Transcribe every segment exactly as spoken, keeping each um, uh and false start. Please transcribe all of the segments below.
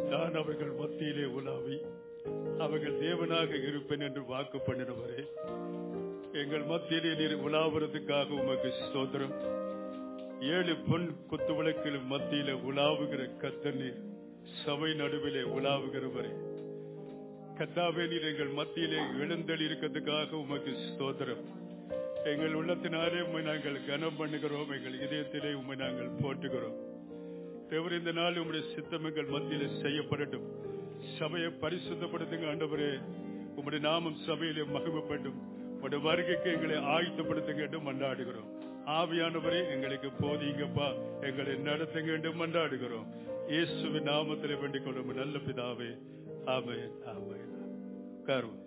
நான் அவர்கள் மத்தியிலே உலாவி அவர்கள் தேவனாக இருப்பேன் என்று வாக்கு பண்ணினவரே, எங்கள் மத்தியிலே நீர் உலாவுறதுக்காக உமக்கு ஸ்தோத்திரம். ஏழு பொன் குத்து விளக்கிலும் மத்தியிலே உலாவுகிற கர்த்தர் நீர், சபை நடுவிலே உலாவுகிறவரே கர்த்தாவே, நீர் எங்கள் மத்தியிலே எழுந்தல் இருக்கிறதுக்காக உமக்கு ஸ்தோத்திரம். எங்கள் உள்ளத்தினாலே உம்மை நாங்கள் கனம் பண்ணுகிறோம், எங்கள் இதயத்திலே உம்மை நாங்கள் போற்றுகிறோம். தேவரே, இந்த நாள் உம்முடைய சித்தம் எங்கள் மத்தியிலே செய்யப்படட்டும். சபையை பரிசுத்தப்படுத்துங்க ஆண்டவரே. உம்முடைய நாமம் சபையிலே மகிமைப்படும். உம்முடைய வருகைக்கு எங்களை ஆயத்தப்படுத்துங்க என்று மன்றாடுகிறோம். ஆவியானவரே, எங்களுக்கு போதிங்கப்பா, எங்களை நடத்துங்க என்று மன்றாடுகிறோம். இயேசுவின் நாமத்திலே வேண்டிக் கொள்ளும் நல்ல பிதாவே, ஆமென், ஆமென். காரணம்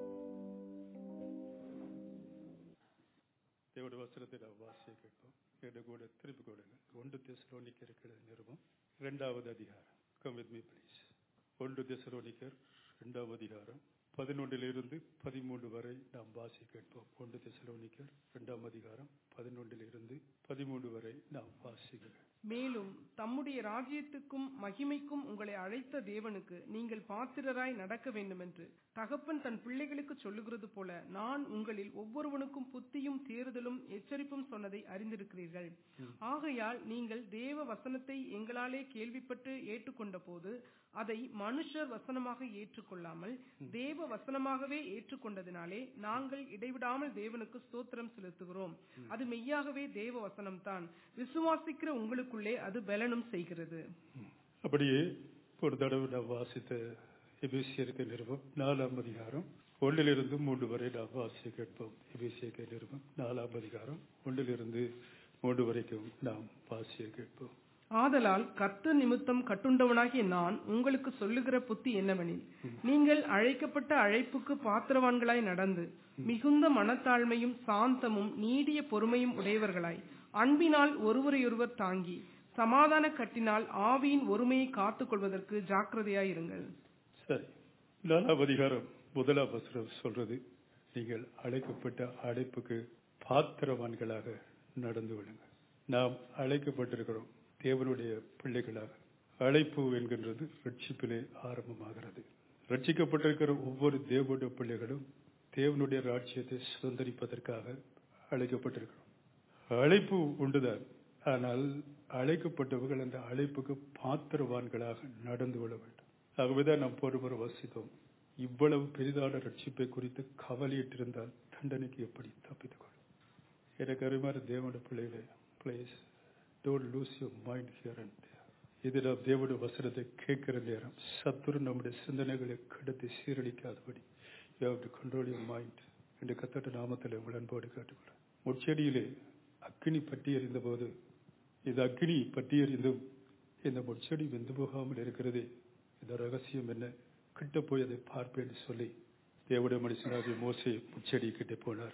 தேவனுடைய வசனத்தை நாம் வாசிக்க கேட்போம். என்னோட கூட திருப்பி கொடுங்க. ஒன்று தெசலோனிக்கர் நிருபம் இரண்டாவது அதிகாரம். Come with me please. ஒன்று தெசலோனிக்கர் இரண்டாவது அதிகாரம் பதினொன்றிலிருந்து பதிமூன்று வரை நாம் வாசி கேட்போம். ஒன்று தெசலோனிக்கர் இரண்டாம் அதிகாரம் பதினொன்றிலிருந்து பதிமூன்று வரை நாம் வாசிக்கிறோம். மேலும் தம்முடைய ராஜ்யத்துக்கும் மகிமைக்கும் உங்களை அழைத்த தேவனுக்கு நீங்கள் பாத்திரராய் நடக்க வேண்டும் என்று தகப்பன் தன் பிள்ளைகளுக்கு சொல்லுகிறது போல நான் உங்களில் ஒவ்வொருவனுக்கும் புத்தியும் தேறுதலும் எச்சரிப்பும் சொன்னதை அறிந்திருக்கிறீர்கள். ஆகையால் நீங்கள் தேவ வசனத்தை எங்களாலே கேள்விப்பட்டு ஏற்றுக்கொண்ட போது அதை மனுஷர் வசனமாக ஏற்றுக்கொள்ளாமல் தேவ வசனமாகவே ஏற்றுக்கொண்டதினாலே நாங்கள் இடைவிடாமல் தேவனுக்கு ஸ்தோத்திரம் செலுத்துகிறோம். அது மெய்யாகவே தேவ வசனம் தான். விசுவாசிக்கிற உங்களுக்குள்ளே அது பலனும் செய்கிறது. அப்படியே ஒரு தடவை நாம் வாசித்த எபேசியருக்கு நிருபம் நாலாம் அதிகாரம் ஒன்றிலிருந்து மூன்று வரை நாம் வாசிக்க கேட்போம். எபேசியருக்கு நிருபம் நாலாம் அதிகாரம் ஒன்றிலிருந்து மூன்று வரைக்கும் நாம் வாசிக்க கேட்போம். ஆதலால் கர்த்தர் நிமித்தம் கட்டுண்டவனாகிய நான் உங்களுக்கு சொல்லுகிற புத்தி என்னவெனில், நீங்கள் அழைக்கப்பட்ட அழைப்புக்கு பாத்திரவான்களாய் நடந்து மிகுந்த மனத்தாழ்மையும் சாந்தமும் நீடிய பொறுமையும் உடையவர்களாய் அன்பினால் ஒருவரையொருவர் தாங்கி சமாதான கட்டினால் ஆவியின் ஒருமையை காத்துக் கொள்வதற்கு ஜாக்கிரதையாயிருங்கள். சரி, நாலாம் அதிகாரம் முதலாம் வசனம் சொல்றது, நீங்கள் அழைக்கப்பட்ட அழைப்புக்கு பாத்திரவான்களாக நடந்து கொள்ளுங்கள். நாம் அழைக்கப்பட்டிருக்கிறோம் தேவனுடைய பிள்ளைகளாக. அழைப்பு என்கின்றது ரட்சிப்பிலே ஆரம்பமாகிறது. ரட்சிக்கப்பட்டிருக்கிற ஒவ்வொரு தேவனுடைய பிள்ளைகளும் தேவனுடைய ராஜ்யத்தை சுதந்திரிப்பதற்காக அழைக்கப்பட்டிருக்கிறோம். அழைப்பு உண்டுதான், ஆனால் அழைக்கப்பட்டவர்கள் அந்த அழைப்புக்கு பாத்திரவான்களாக நடந்து கொள்ள வேண்டும். ஆகவேதான் நாம் போடுமுறை வசித்தோம், இவ்வளவு பெரிதான ரட்சிப்பை குறித்து கவலையிட்டிருந்தால் தண்டனைக்கு எப்படி தப்பித்துக் கொள்ளும். எனக்கு அருமையான தேவனுடைய பிள்ளைகளே, please don't lose your mind here and there. இது நாம் தேவனுடைய வசனத்தை கேட்கிற நேரம் சத்துரு நம்முடைய சிந்தனைகளை கடத்தி சீரழிக்காதபடி you have to control your mind என்று கர்த்தருடைய நாமத்தில் உங்கள் அன்போடு கேட்டுக்கொள்கிறேன். முட்செடியிலே அக்கினி பற்றி எறிந்த போது இந்த அக்கினி பற்றி எறிந்தும் இந்த முட்செடி வெந்து போகாமல் இருக்கிறதே, இந்த ரகசியம் என்ன, கிட்ட போய் அதை பார்ப்பேன் சொல்லி தேவனுடைய மனுஷனாகிய மோசே முட்செடி கிட்ட போனார்.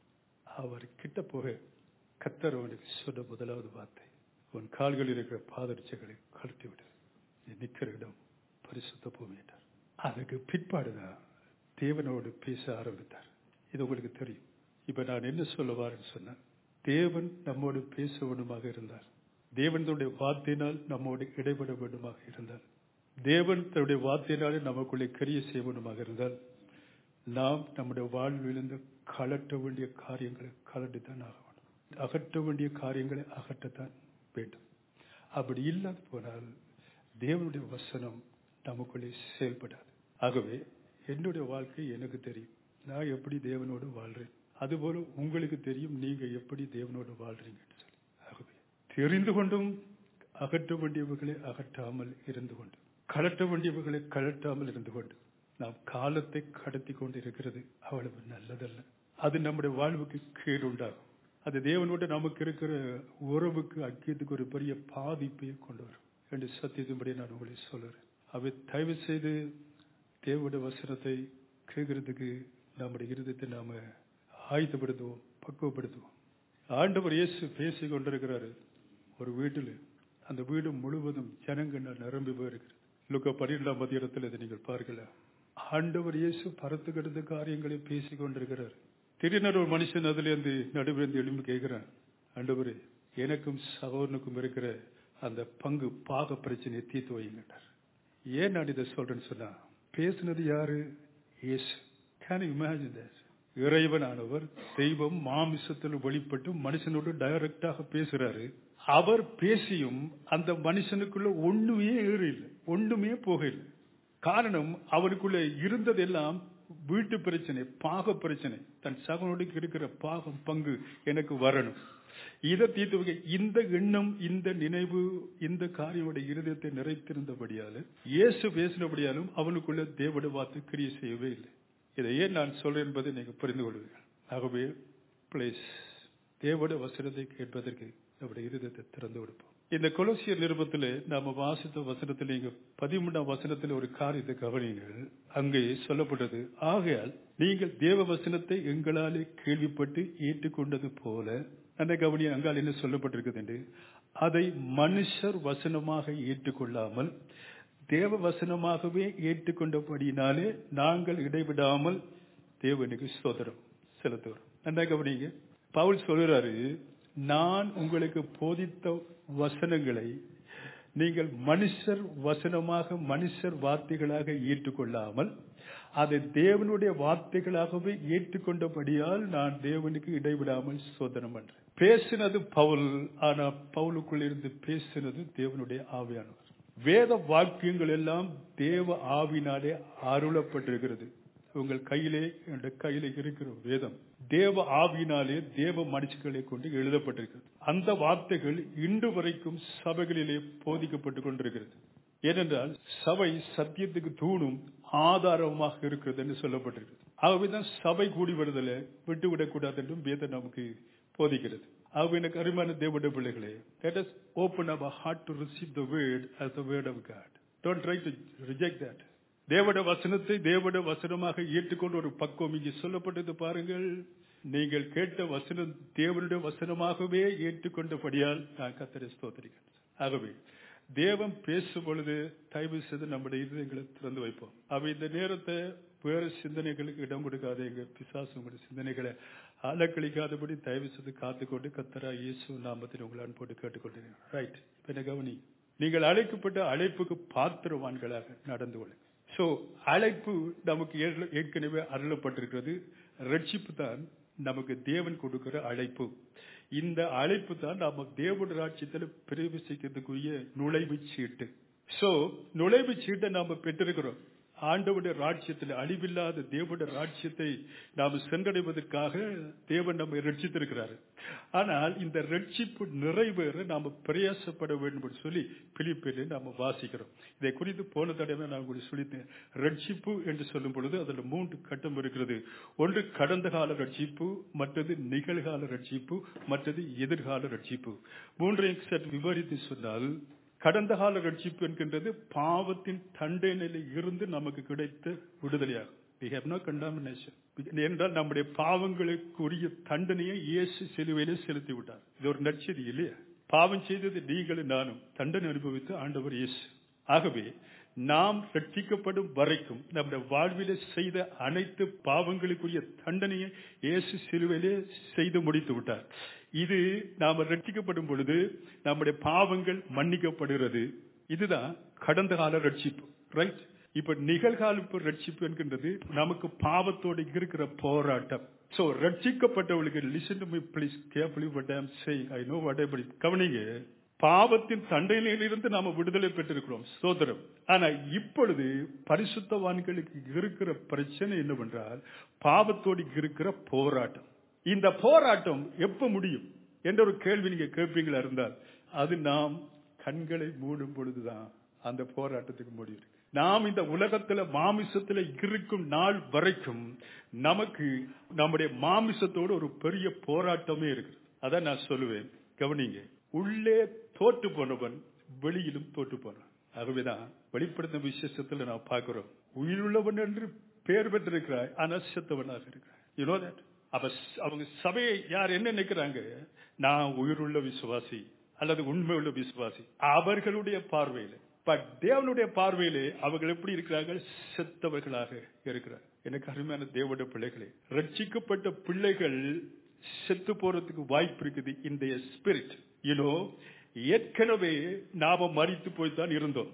அவர் கிட்ட போக கர்த்தர் அவனுக்கு சொன்ன முதலாவது வார்த்தை, உன் கால்களில் இருக்கிற பாதரட்சைகளை கழட்டி விடு, நீ நிற்கிற இடம் பரிசுத்த பூமி என்றார். அதுக்கு பிற்பாடுதான் தேவனோடு பேச ஆரம்பித்தார். இது உங்களுக்கு தெரியும். இப்ப நான் என்ன சொல்லுவாருன்னு சொன்ன, தேவன் நம்மோடு பேச வேண்டுமாக இருந்தார், தேவன் தன்னுடைய வார்த்தையினால் நம்மோடு இடைபட வேண்டுமாக இருந்தால், தேவன் தன்னுடைய வார்த்தையினாலே நமக்குள்ளே கிரிய செய்ய வேண்டுமாக இருந்தால், நாம் நம்முடைய வாழ்விலிருந்து கலட்ட வேண்டிய காரியங்களை கலட்டித்தான் ஆக வேண்டும். அகற்ற வேண்டிய காரியங்களை அகற்றத்தான் வேண்டும். அப்படி இல்லாது போனால் தேவனுடைய வசனம் நமக்குள்ளே செயல்படாது. ஆகவே என்னுடைய வாழ்க்கை எனக்கு தெரியும், நான் எப்படி தேவனோடு வாழ்றேன், அதுபோல உங்களுக்கு தெரியும் நீங்க எப்படி தேவனோடு வாழ்றீங்க. ஆகவே தெரிந்து கொண்டும் அகற்ற வேண்டியவர்களை அகற்றாமல் இருந்து கொண்டு, கலட்ட வேண்டியவர்களை கலட்டாமல் இருந்து கொண்டு நாம் காலத்தை கடத்தி கொண்டு இருக்கிறது அவ்வளவு நல்லதல்ல. அது நம்முடைய வாழ்வுக்கு கேடு உண்டாகும். அது தேவனோடு நமக்கு இருக்கிற உறவுக்கு ஐக்கியத்துக்கு ஒரு பெரிய பாதிப்பை கொண்டு வரும் என்று சத்தியத்தின்படி நான் உங்களை சொல்றேன். அவை தயவு செய்து தேவனுடைய வசனத்தை கேட்கறதுக்கு நம்முடைய இருதயத்தை நாம ஆயத்தப்படுத்துவோம், பக்குவப்படுத்துவோம். ஆண்டவர் இயேசு பேசிக் கொண்டிருக்கிறாரு ஒரு வீட்டில், அந்த வீடு முழுவதும் ஜனங்கள் நிரம்பி போயிருக்கிறது. லூக்கா பன்னிரெண்டாம் அதிகாரத்தில் இதை நீங்கள் பார்க்கலாம். ஆண்டவர் இயேசு பரத்து கிடந்த காரியங்களை பேசிக் கொண்டிருக்கிறார். திடீர்னு ஒரு மனுஷன் அதுல இருந்து நடுவிலிருந்து எழும்பி கேட்கிறான், ஆண்டவரே எனக்கும் சகோதரனுக்கும் இருக்கிற அந்த பங்கு பாக பிரச்சனையை தீர்த்து வைங்கிட்டார். ஏன் நான் இதை சொல்றேன்னு சொன்னா, பேசினது யாரு? இயேசு. Can you imagine that? இறைவனானவர் தெய்வம் மாமிசத்தில் வெளிப்பட்டு மனுஷனோடு டைரக்டாக பேசுறாரு. அவர் பேசியும் அந்த மனுஷனுக்குள்ள ஒண்ணுமே ஏறில்லை, ஒண்ணுமே போகல. காரணம், அவருக்குள்ள இருந்ததெல்லாம் வீட்டு பிரச்சனை, பாக பிரச்சனை. தன் சகனோடு இருக்கிற பாகம் பங்கு எனக்கு வரணும், இதை தீர்த்து. இந்த எண்ணம், இந்த நினைவு, இந்த காரியோட இருதயத்தை நிறைத்திருந்தபடியாலும், இயேசு பேசினபடியாலும் அவனுக்குள்ள தேவனுடைய வார்த்தை கிரியை செய்யவே இல்லை. இதை ஏன் நான் சொல்றேன் என்பதை நீங்க புரிந்து கொள்வீர்கள். ஆகவே பிளீஸ், தேவனுடைய வசனத்தை கேட்பதற்கு நம்முடைய இருதயத்தை திறந்து கொடுப்போம். இந்த கொலோசியர் நிருபத்திலே நாம வாசித்த வசனத்தில், நீங்க பதிமூன்றாம் வசனத்தில் ஒரு காரியத்தை கவனிங்கள். அங்கே சொல்லப்பட்டது, ஆகையால் நீங்கள் தேவ வசனத்தை எங்களாலே கேள்விப்பட்டு ஏற்றுக்கொண்டது போல, அந்த கவனியை அங்கால் என்ன சொல்லப்பட்டிருக்குது என்று, அதை மனுஷர் வசனமாக ஏற்றுக்கொள்ளாமல் தேவ வசனமாகவே ஏற்றுக்கொண்டபடியினாலே நாங்கள் இடைவிடாமல் தேவனுக்கு ஸ்தோத்திரம் செலுத்துகிறோம். அந்த கவனிங்க, பவுல் சொல்றாரு, நான் உங்களுக்கு போதித்த வசனங்களை நீங்கள் மனுஷர் வசனமாக, மனுஷர் வார்த்தைகளாக ஏற்றுக்கொள்ளாமல் அதை தேவனுடைய வார்த்தைகளாகவே ஏற்றுக்கொண்டபடியால் நான் தேவனுக்கு இடைவிடாமல் சோதனம் பண்றேன். பேசினது பவுல், ஆனா பவுலுக்குள் இருந்து பேசினது தேவனுடைய ஆவியானவர். வேத வாக்கியங்கள் எல்லாம் தேவ ஆவினாலே அருளப்பட்டிருக்கிறது. உங்கள் கையிலே, என்ற கையிலே இருக்கிற வேதம் தேவ ஆவியினாலே தேவ மனுஷர்களை கொண்டு எழுதப்பட்டிருக்கிறது. அந்த வார்த்தைகள் இன்று வரைக்கும் சபைகளிலே போதிக்கப்பட்டுக் கொண்டிருக்கிறது. ஏனென்றால் சபை சத்தியத்துக்கு தூணும் ஆதாரமாக இருக்கிறது என்று சொல்லப்பட்டிருக்கிறது. ஆகவேதான் சபை கூடி வருதல விட்டுவிடக்கூடாது என்றும் வேதம் நமக்கு போதிக்கிறது. ஆகவே எனக்கு அருமையான தேவனுடைய பிள்ளைகளே, let us open our heart to receive the word as the word of God. Don't try to reject that. தேவனுடைய வசனத்தை தேவனுடைய வசனமாக ஏற்றுக்கொண்டு ஒரு பக்குவம் இங்கே சொல்லப்பட்டது பாருங்கள். நீங்கள் கேட்ட வசனம் தேவனுடைய வசனமாகவே ஏற்றுக்கொண்டபடியால் நான் கர்த்தரை ஸ்தோத்திரிக்கிறேன். ஆகவே தேவன் பேசும் பொழுது தயவு செய்து நம்முடைய இதயங்களை திறந்து வைப்போம். அவை இந்த நேரத்தை வேறு சிந்தனைகளுக்கு இடம் கொடுக்காத, எங்க பிசாசு உங்களுடைய சிந்தனைகளை அலக்கழிக்காதபடி தயவு செய்து காத்துக்கொண்டு கர்த்தரா இயேசு நாமத்தில் உங்களை அன்போடு கேட்டுக்கொண்டேன். ரைட், இப்ப கவனி, நீங்கள் அழைக்கப்பட்ட அழைப்புக்கு பாத்திரவான்களாக நடந்து கொள்ளுங்க. சோ அழைப்பு நமக்கு ஏற்கனவே அருளப்பட்டிருக்கிறது. ரட்சிப்பு தான் நமக்கு தேவன் கொடுக்கிற அழைப்பு. இந்த அழைப்பு தான் நாம தேவனுடைய ராஜ்யத்தில் பிரவேசிக்கிறதுக்குரிய நுழைவு சீட்டு. சோ நுழைவு சீட்டை நாம பெற்றிருக்கிறோம். ஆண்டவருடைய ராஜ்யத்தில், அழிவில்லாத தேவனுடைய ராஜ்யத்தை நாம் சென்றடைவதற்காக தேவன் நம்மை ரட்சித்திருக்கிறார். ஆனால் இந்த ரட்சிப்பு நிறைவேற நாம பிரயாசப்பட வேண்டும் என்று சொல்லி பிலிப்பிலே நாம வாசிக்கிறோம். இதை குறித்து போன தடவை நான் உங்களுக்கு சொல்லித்தேன். ரட்சிப்பு என்று சொல்லும் பொழுது அதில் மூன்று கட்டம் இருக்கிறது. ஒன்று கடந்த கால ரட்சிப்பு, மற்றது நிகழ்கால ரட்சிப்பு, மற்றது எதிர்கால ரட்சிப்பு. மூன்றையும் சற்று விவரித்து சொன்னால், கடந்த கால ரட்சிப்பு என்கின்றது பாவத்தின் தண்டனையில இருந்து நமக்கு கிடைத்த விடுதலையாகும். We have no condemnation. என்றால் நம்முடைய பாவங்களுக்குரிய தண்டனையை இயேசு சிலுவையிலே செலுத்தி விட்டார். இது ஒரு நற்செய்தி இல்லையா? பாவம் செய்தது நீங்களும் நானும், தண்டனை அனுபவித்து ஆண்டவர் இயேசு. ஆகவே நாம் ரட்சிக்கப்படும் வரைக்கும் நம்முடைய வாழ்விலே செய்த அனைத்து பாவங்களுக்குரிய தண்டனையை இயேசு சிலுவையிலே செய்து முடித்து விட்டார். இது நாம ரட்சிக்கப்படும் பொழுது நம்முடைய பாவங்கள் மன்னிக்கப்படுகிறது. இதுதான் கடந்த கால ரட்சிப்பு. ரைட். இப்ப நிகழ்கால ரட்சிப்பு என்கின்றது நமக்கு பாவத்தோடு இருக்கிற போராட்டம். சோ ரட்சிக்கப்பட்டவர்களுக்கு listen to me please carefully what I am saying. I know what I am. கவனிங்க, பாவத்தின் தண்டனையிலிருந்து நாம விடுதலை பெற்றிருக்கிறோம், சோதரம். ஆனா இப்பொழுது பரிசுத்தவான்களுக்கு இருக்கிற பிரச்சனை என்னவென்றால் பாவத்தோடு இருக்கிற போராட்டம். இந்த போராட்டம் எப்ப முடியும் என்ற ஒரு கேள்வி நீங்க கேட்பீங்களா இருந்தால், அது நாம் கண்களை மூடும் பொழுதுதான் அந்த போராட்டத்துக்கு முடியும். நாம் இந்த உலகத்துல மாமிசத்துல இருக்கும் நாள் வரைக்கும் நமக்கு நம்முடைய மாமிசத்தோடு ஒரு பெரிய போராட்டமே இருக்கு. அதான் நான் சொல்லுவேன், கவனிங்க, உள்ளே தோற்று போனவன் வெளியிலும் தோற்று போனான். ஆகவேதான் வெளிப்படுத்த விசேஷத்துல நான் பார்க்கிறோம், உயிருள்ளவன் என்று பெயர் பெற்றிருக்கிறாய், ஆனால் செத்தவனாக இருக்கிறாய். You know that? அப்ப அவங்க சபையை யார் என்ன நினைக்கிறாங்க? நான் உயிருள்ள விசுவாசி அல்லது உண்மையுள்ள விசுவாசி. அவர்களுடைய பார்வையில, பட் தேவனுடைய பார்வையிலே அவர்கள் எப்படி இருக்கிறார்கள்? செத்தவர்களாக இருக்கிறார். எனக்கு அருமையான தேவனுடைய பிள்ளைகளே, ரட்சிக்கப்பட்ட பிள்ளைகள் செத்து போறதுக்கு வாய்ப்பு இருக்குது. இந்த ஸ்பிரிட் யூனோ, ஏற்கனவே நாம மரித்து போய்தான் இருந்தோம்.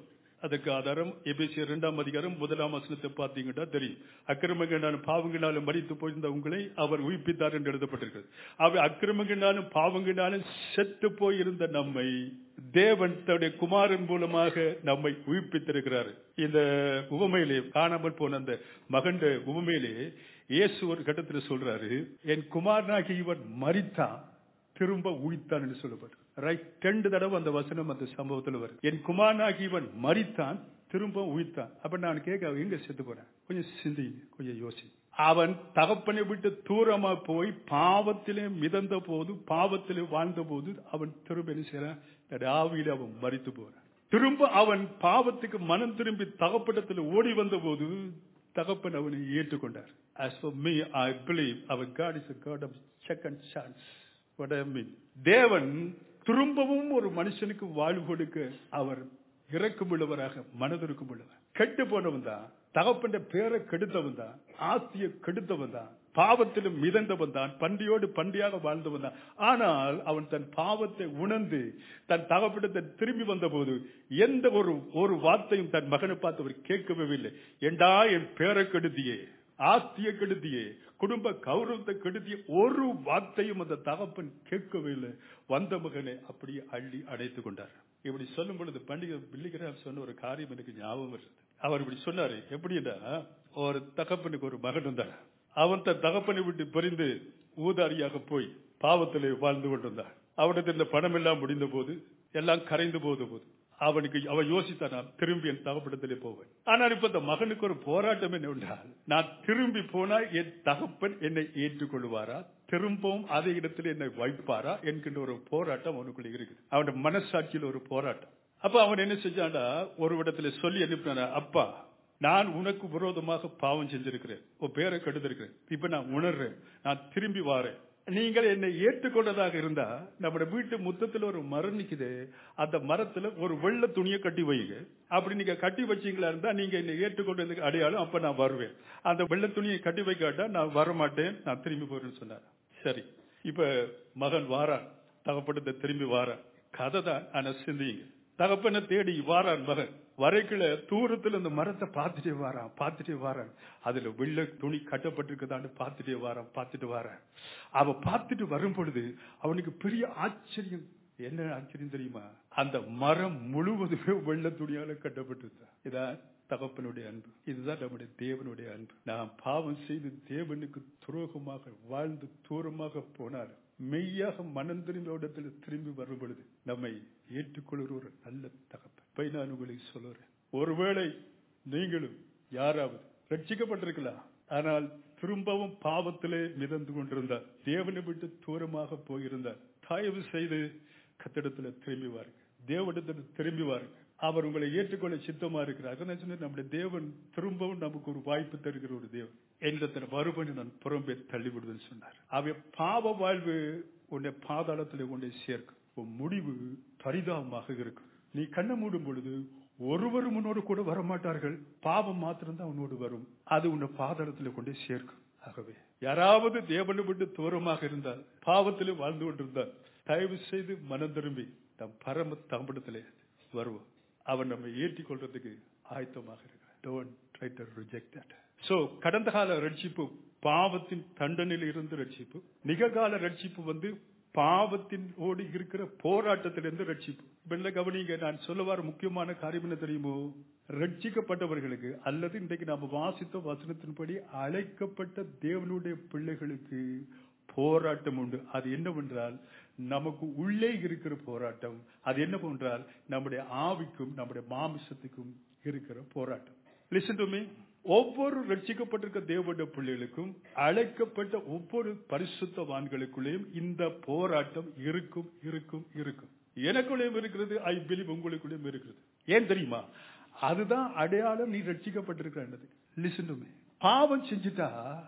அதுக்கு ஆதாரம் எபேசியர் இரண்டாம் அதிகாரம் முதலாம் வசனத்தை பார்த்தீங்கன்னா தெரியும். அக்கிரமங்களாலும் பாவங்களாலும் மரித்து போயிருந்த உங்களை அவர் உயிர்ப்பித்தார் என்று எழுதப்பட்டிருக்கிறது. அவை அக்கிரமங்களாலும் பாவங்களாலும் செத்து போயிருந்த நம்மை தேவன் தன்னுடைய குமாரன் மூலமாக நம்மை உயிர்ப்பித்திருக்கிறார். இந்த உவமையிலே காணாமல் போன அந்த மகண்ட உவமையிலே இயேசு ஒரு கட்டத்தில் சொல்றாரு, என் குமாரனாகி இவன் மரித்தான் திரும்ப உயிர்த்தான் என்று சொல்லப்பட்டு ரைட். ரெண்டு தடவை அந்த வசனம் அந்த சம்பவத்தில் வரும். என் குமாரனாகி இவன் மரித்தான் திரும்ப உயிர்த்தான். அப்ப நான் கேட்க எங்க செத்து போறேன், கொஞ்சம் சிந்தி, கொஞ்சம் யோசி. அவன் தகப்பனை விட்டு தூரமா போய் பாவத்திலே மிதந்த போது, பாவத்திலே வாழ்ந்த போது அவன் திரும்ப என்ன செய்யறான், ஆவியில அவன் மரித்து போறான். திரும்ப அவன் பாவத்துக்கு மனம் திரும்பி தகப்படத்தில் ஓடி வந்த போது தகப்பன் அவனை ஏற்றுக்கொண்டார். As for me, I believe our God is a God of second chance. What I mean, தேவன் திரும்பவும் ஒரு மனுஷனுக்கு வாழ்வு கொடுக்க அவர் இரக்கமுள்ளவராக மனதிற்கும் உள்ளவர். கெட்டு போனவன் தான், தகப்பன் பேரை கெடுத்தவன் தான், ஆஸ்தியை கெடுத்தவன் தான், பாவத்திலும் மிதந்தவன் தான், பண்டியோடு பண்டியாக வாழ்ந்தவன் தான். ஆனால் அவன் தன் பாவத்தை உணர்ந்து தன் தகப்பனத்தை திரும்பி வந்த போது எந்த ஒரு ஒரு வார்த்தையும் தன் மகனை பார்த்து அவர் கேட்கவே இல்லை. ஏண்டா என் பேரை கெடுத்தியே, ஆஸ்தியை கெடுத்தியே, குடும்ப கௌரவத்தை கெடுத்திய ஒரு வார்த்தையும் அந்த தகப்பன் கேட்கவே இல்லை. வந்த மகனை அப்படியே அள்ளி அடைத்துக் கொண்டார். இப்படி சொல்லும் பொழுது பண்டிகை பில்லிகிராம் சொன்ன ஒரு காரியம் எனக்கு ஞாபகம் வருது. அவர் இப்படி சொன்னாரு, எப்படின்னா ஒரு தகப்பனுக்கு ஒரு மகன் இருந்தார். அவன் தன் தகப்பனை விட்டு பிரிந்து ஊதாரியாக போய் பாவத்திலே வாழ்ந்து கொண்டிருந்தான். அவனுக்கு இந்த பணம் எல்லாம் முடிந்த போது, எல்லாம் கரைந்து போத போது அவனுக்கு அவன் யோசித்தான், திரும்பி என் தகப்படத்திலே போவேன். ஆனால் இப்ப இந்த மகனுக்கு ஒரு போராட்டம் என்ன என்றால், நான் திரும்பி போனால் என் தகப்பன் என்னை ஏற்றுக்கொள்வாரா, திரும்பவும் அதே இடத்துல என்னை வைப்பாரா என்கின்ற ஒரு போராட்டம் அவனுக்குள்ள இருக்குது. அவனுடைய மனசாட்சியில் ஒரு போராட்டம். அப்ப அவன் என்ன செஞ்சான்டா, ஒரு இடத்துல சொல்லி அனுப்பினா, அப்பா நான் உனக்கு விரோதமாக பாவம் செஞ்சிருக்கிறேன், உன் பேரை கெடுத்திருக்கிறேன், இப்ப நான் உணர்றேன், நான் திரும்பி வாரேன். நீங்கள் என்னை ஏற்றுக்கொண்டதாக இருந்தா நம்ம வீட்டு முத்தத்துல ஒரு மரம் நிக்குது, அந்த மரத்துல ஒரு வெள்ளை துணியை கட்டி வைங்க. அப்படி நீங்க கட்டி வச்சீங்களா இருந்தா நீங்க என்னை ஏற்றுக்கொண்டதுக்கு அடையாளம், அப்ப நான் வருவேன். அந்த வெள்ளை துணியை கட்டி வைக்காட்டா நான் வரமாட்டேன், நான் திரும்பி போறேன்னு சொன்னார். சரி, இப்ப மகன் வாரான், தகப்பனத்தை திரும்பி வாரான். கதை தான், ஆனா சிந்திங்க. தகப்பனை தேடி வாரான் மகன். வரைக்குள்ள தூரத்துல அந்த மரத்தை பார்த்துட்டே வாரான், பார்த்துட்டே வாரான். அதுல வெள்ளை துணி கட்டப்பட்டிருக்கதான்னு பார்த்துட்டே வாரான், பார்த்துட்டு வாரான். அவ பார்த்துட்டு வரும் பொழுது அவனுக்கு பெரிய ஆச்சரியம். என்ன ஆச்சரியம் தெரியுமா, அந்த மரம் முழுவதுமே வெள்ளை துணியால கட்டப்பட்டிருந்தா. இதான் தகப்பனுடைய அன்பு, இதுதான் நம்முடைய தேவனுடைய அன்பு. நாம் பாவம் செய்து தேவனுக்கு துரோகமாக வாழ்ந்து தூரமாக போனார், மெய்யாக மனம் திரும்ப இடத்துல திரும்பி வரும் பொழுது நம்மை ஏற்றுக்கொள்கிற ஒரு நல்ல தகப்பன். இப்ப நான் உங்களுக்கு சொல்லுறேன், ஒருவேளை நீங்களும் யாராவது ரட்சிக்கப்பட்டிருக்கலாம், ஆனால் திரும்பவும் பாவத்திலே மிதந்து கொண்டிருந்தார், தேவனை விட்டு தூரமாக போயிருந்தார், தயவு செய்து கத்திடத்துல திரும்பி வாருங்க, தேவனிடத்துல திரும்பி வாருங்க. அவர் உங்களை ஏற்றுக்கொள்ள சித்தமா இருக்கிறார். நம்முடைய தேவன் திரும்பவும் நமக்கு ஒரு வாய்ப்பு தருகிற ஒரு தேவன். என்னிடத்தில் வருவனை நான் புறம்பே தள்ளிவிடுவேன் சொன்னார். அவை பாவ வாழ்வு உன்னை பாதாளத்தில் கொண்டே சேர்க்கும், உன் முடிவு பரிதாபமாக இருக்கும். நீ கண்ணை மூடும் பொழுது ஒருவரும் உன்னோடு கூட வரமாட்டார்கள், பாவம் மாத்திரம்தான் உன்னோடு வரும், அது உன்னை பாதாளத்தில் கொண்டே சேர்க்கும். ஆகவே யாராவது தேவனை விட்டு தூரமாக இருந்தால், பாவத்திலே வாழ்ந்து கொண்டிருந்தால், தயவு செய்து மனம் திரும்பி நம் பரம தம்படத்திலே வருவோம். அவன் நம்மை ஏற்றிக் கொள்றதுக்கு ஆயத்தமாக இருக்கிறார். Don't try to reject that. So கடந்த கால ரட்சிப்பு பாவத்தின் தண்டனையில் இருந்து ரட்சிப்பு, நிகழ்கால ரட்சிப்பு வந்து பாவத்தின் ஓடி இருக்கிற போராட்டத்திலிருந்து ரட்சிப்பு. வெள்ள கவனிங்க, நான் சொல்லுவார் முக்கியமான காரியம் என்ன தெரியுமோ, ரட்சிக்கப்பட்டவர்களுக்கு அல்லது இன்றைக்கு நாம் வாசித்த வசனத்தின்படி அழைக்கப்பட்ட தேவனுடைய பிள்ளைகளுக்கு போராட்டம் உண்டு. அது என்னவென்றால் நமக்கு உள்ளே இருக்கிற போராட்டம். அது என்னவென்றால் நம்முடைய ஆவிக்கும் நம்முடைய மாமிசத்துக்கும் இருக்கிற போராட்டம். Listen to me. ஒவ்வொரு ரட்சிக்கப்பட்டிருக்க தேவனுடைய பிள்ளைகளுக்கும் அழைக்கப்பட்ட ஒவ்வொரு பரிசுத்தவான்களுக்குள்ளேயும் இந்த போராட்டம் இருக்கும் இருக்கும் இருக்கும். எனக்குள்ளேயும் இருக்கிறது, ஐ பிலீவ் உங்களுக்குள்ளேயும் இருக்கிறது. ஏன் தெரியுமா, அதுதான் அடையாளம் நீ ரட்சிக்கப்பட்டிருக்கிறது. Listen to me. பாவம் செஞ்சுட்டா,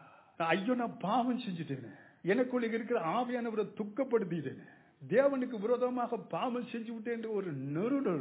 ஐயோ நான் பாவம் செஞ்சுட்டேன், எனக்குள்ள இருக்கிற ஆவியானவரை துக்கப்படுத்திட்டேன், தேவனுக்கு விரோதமாக பாவம் செஞ்சு விட்டேன் என்ற ஒரு நெருடல்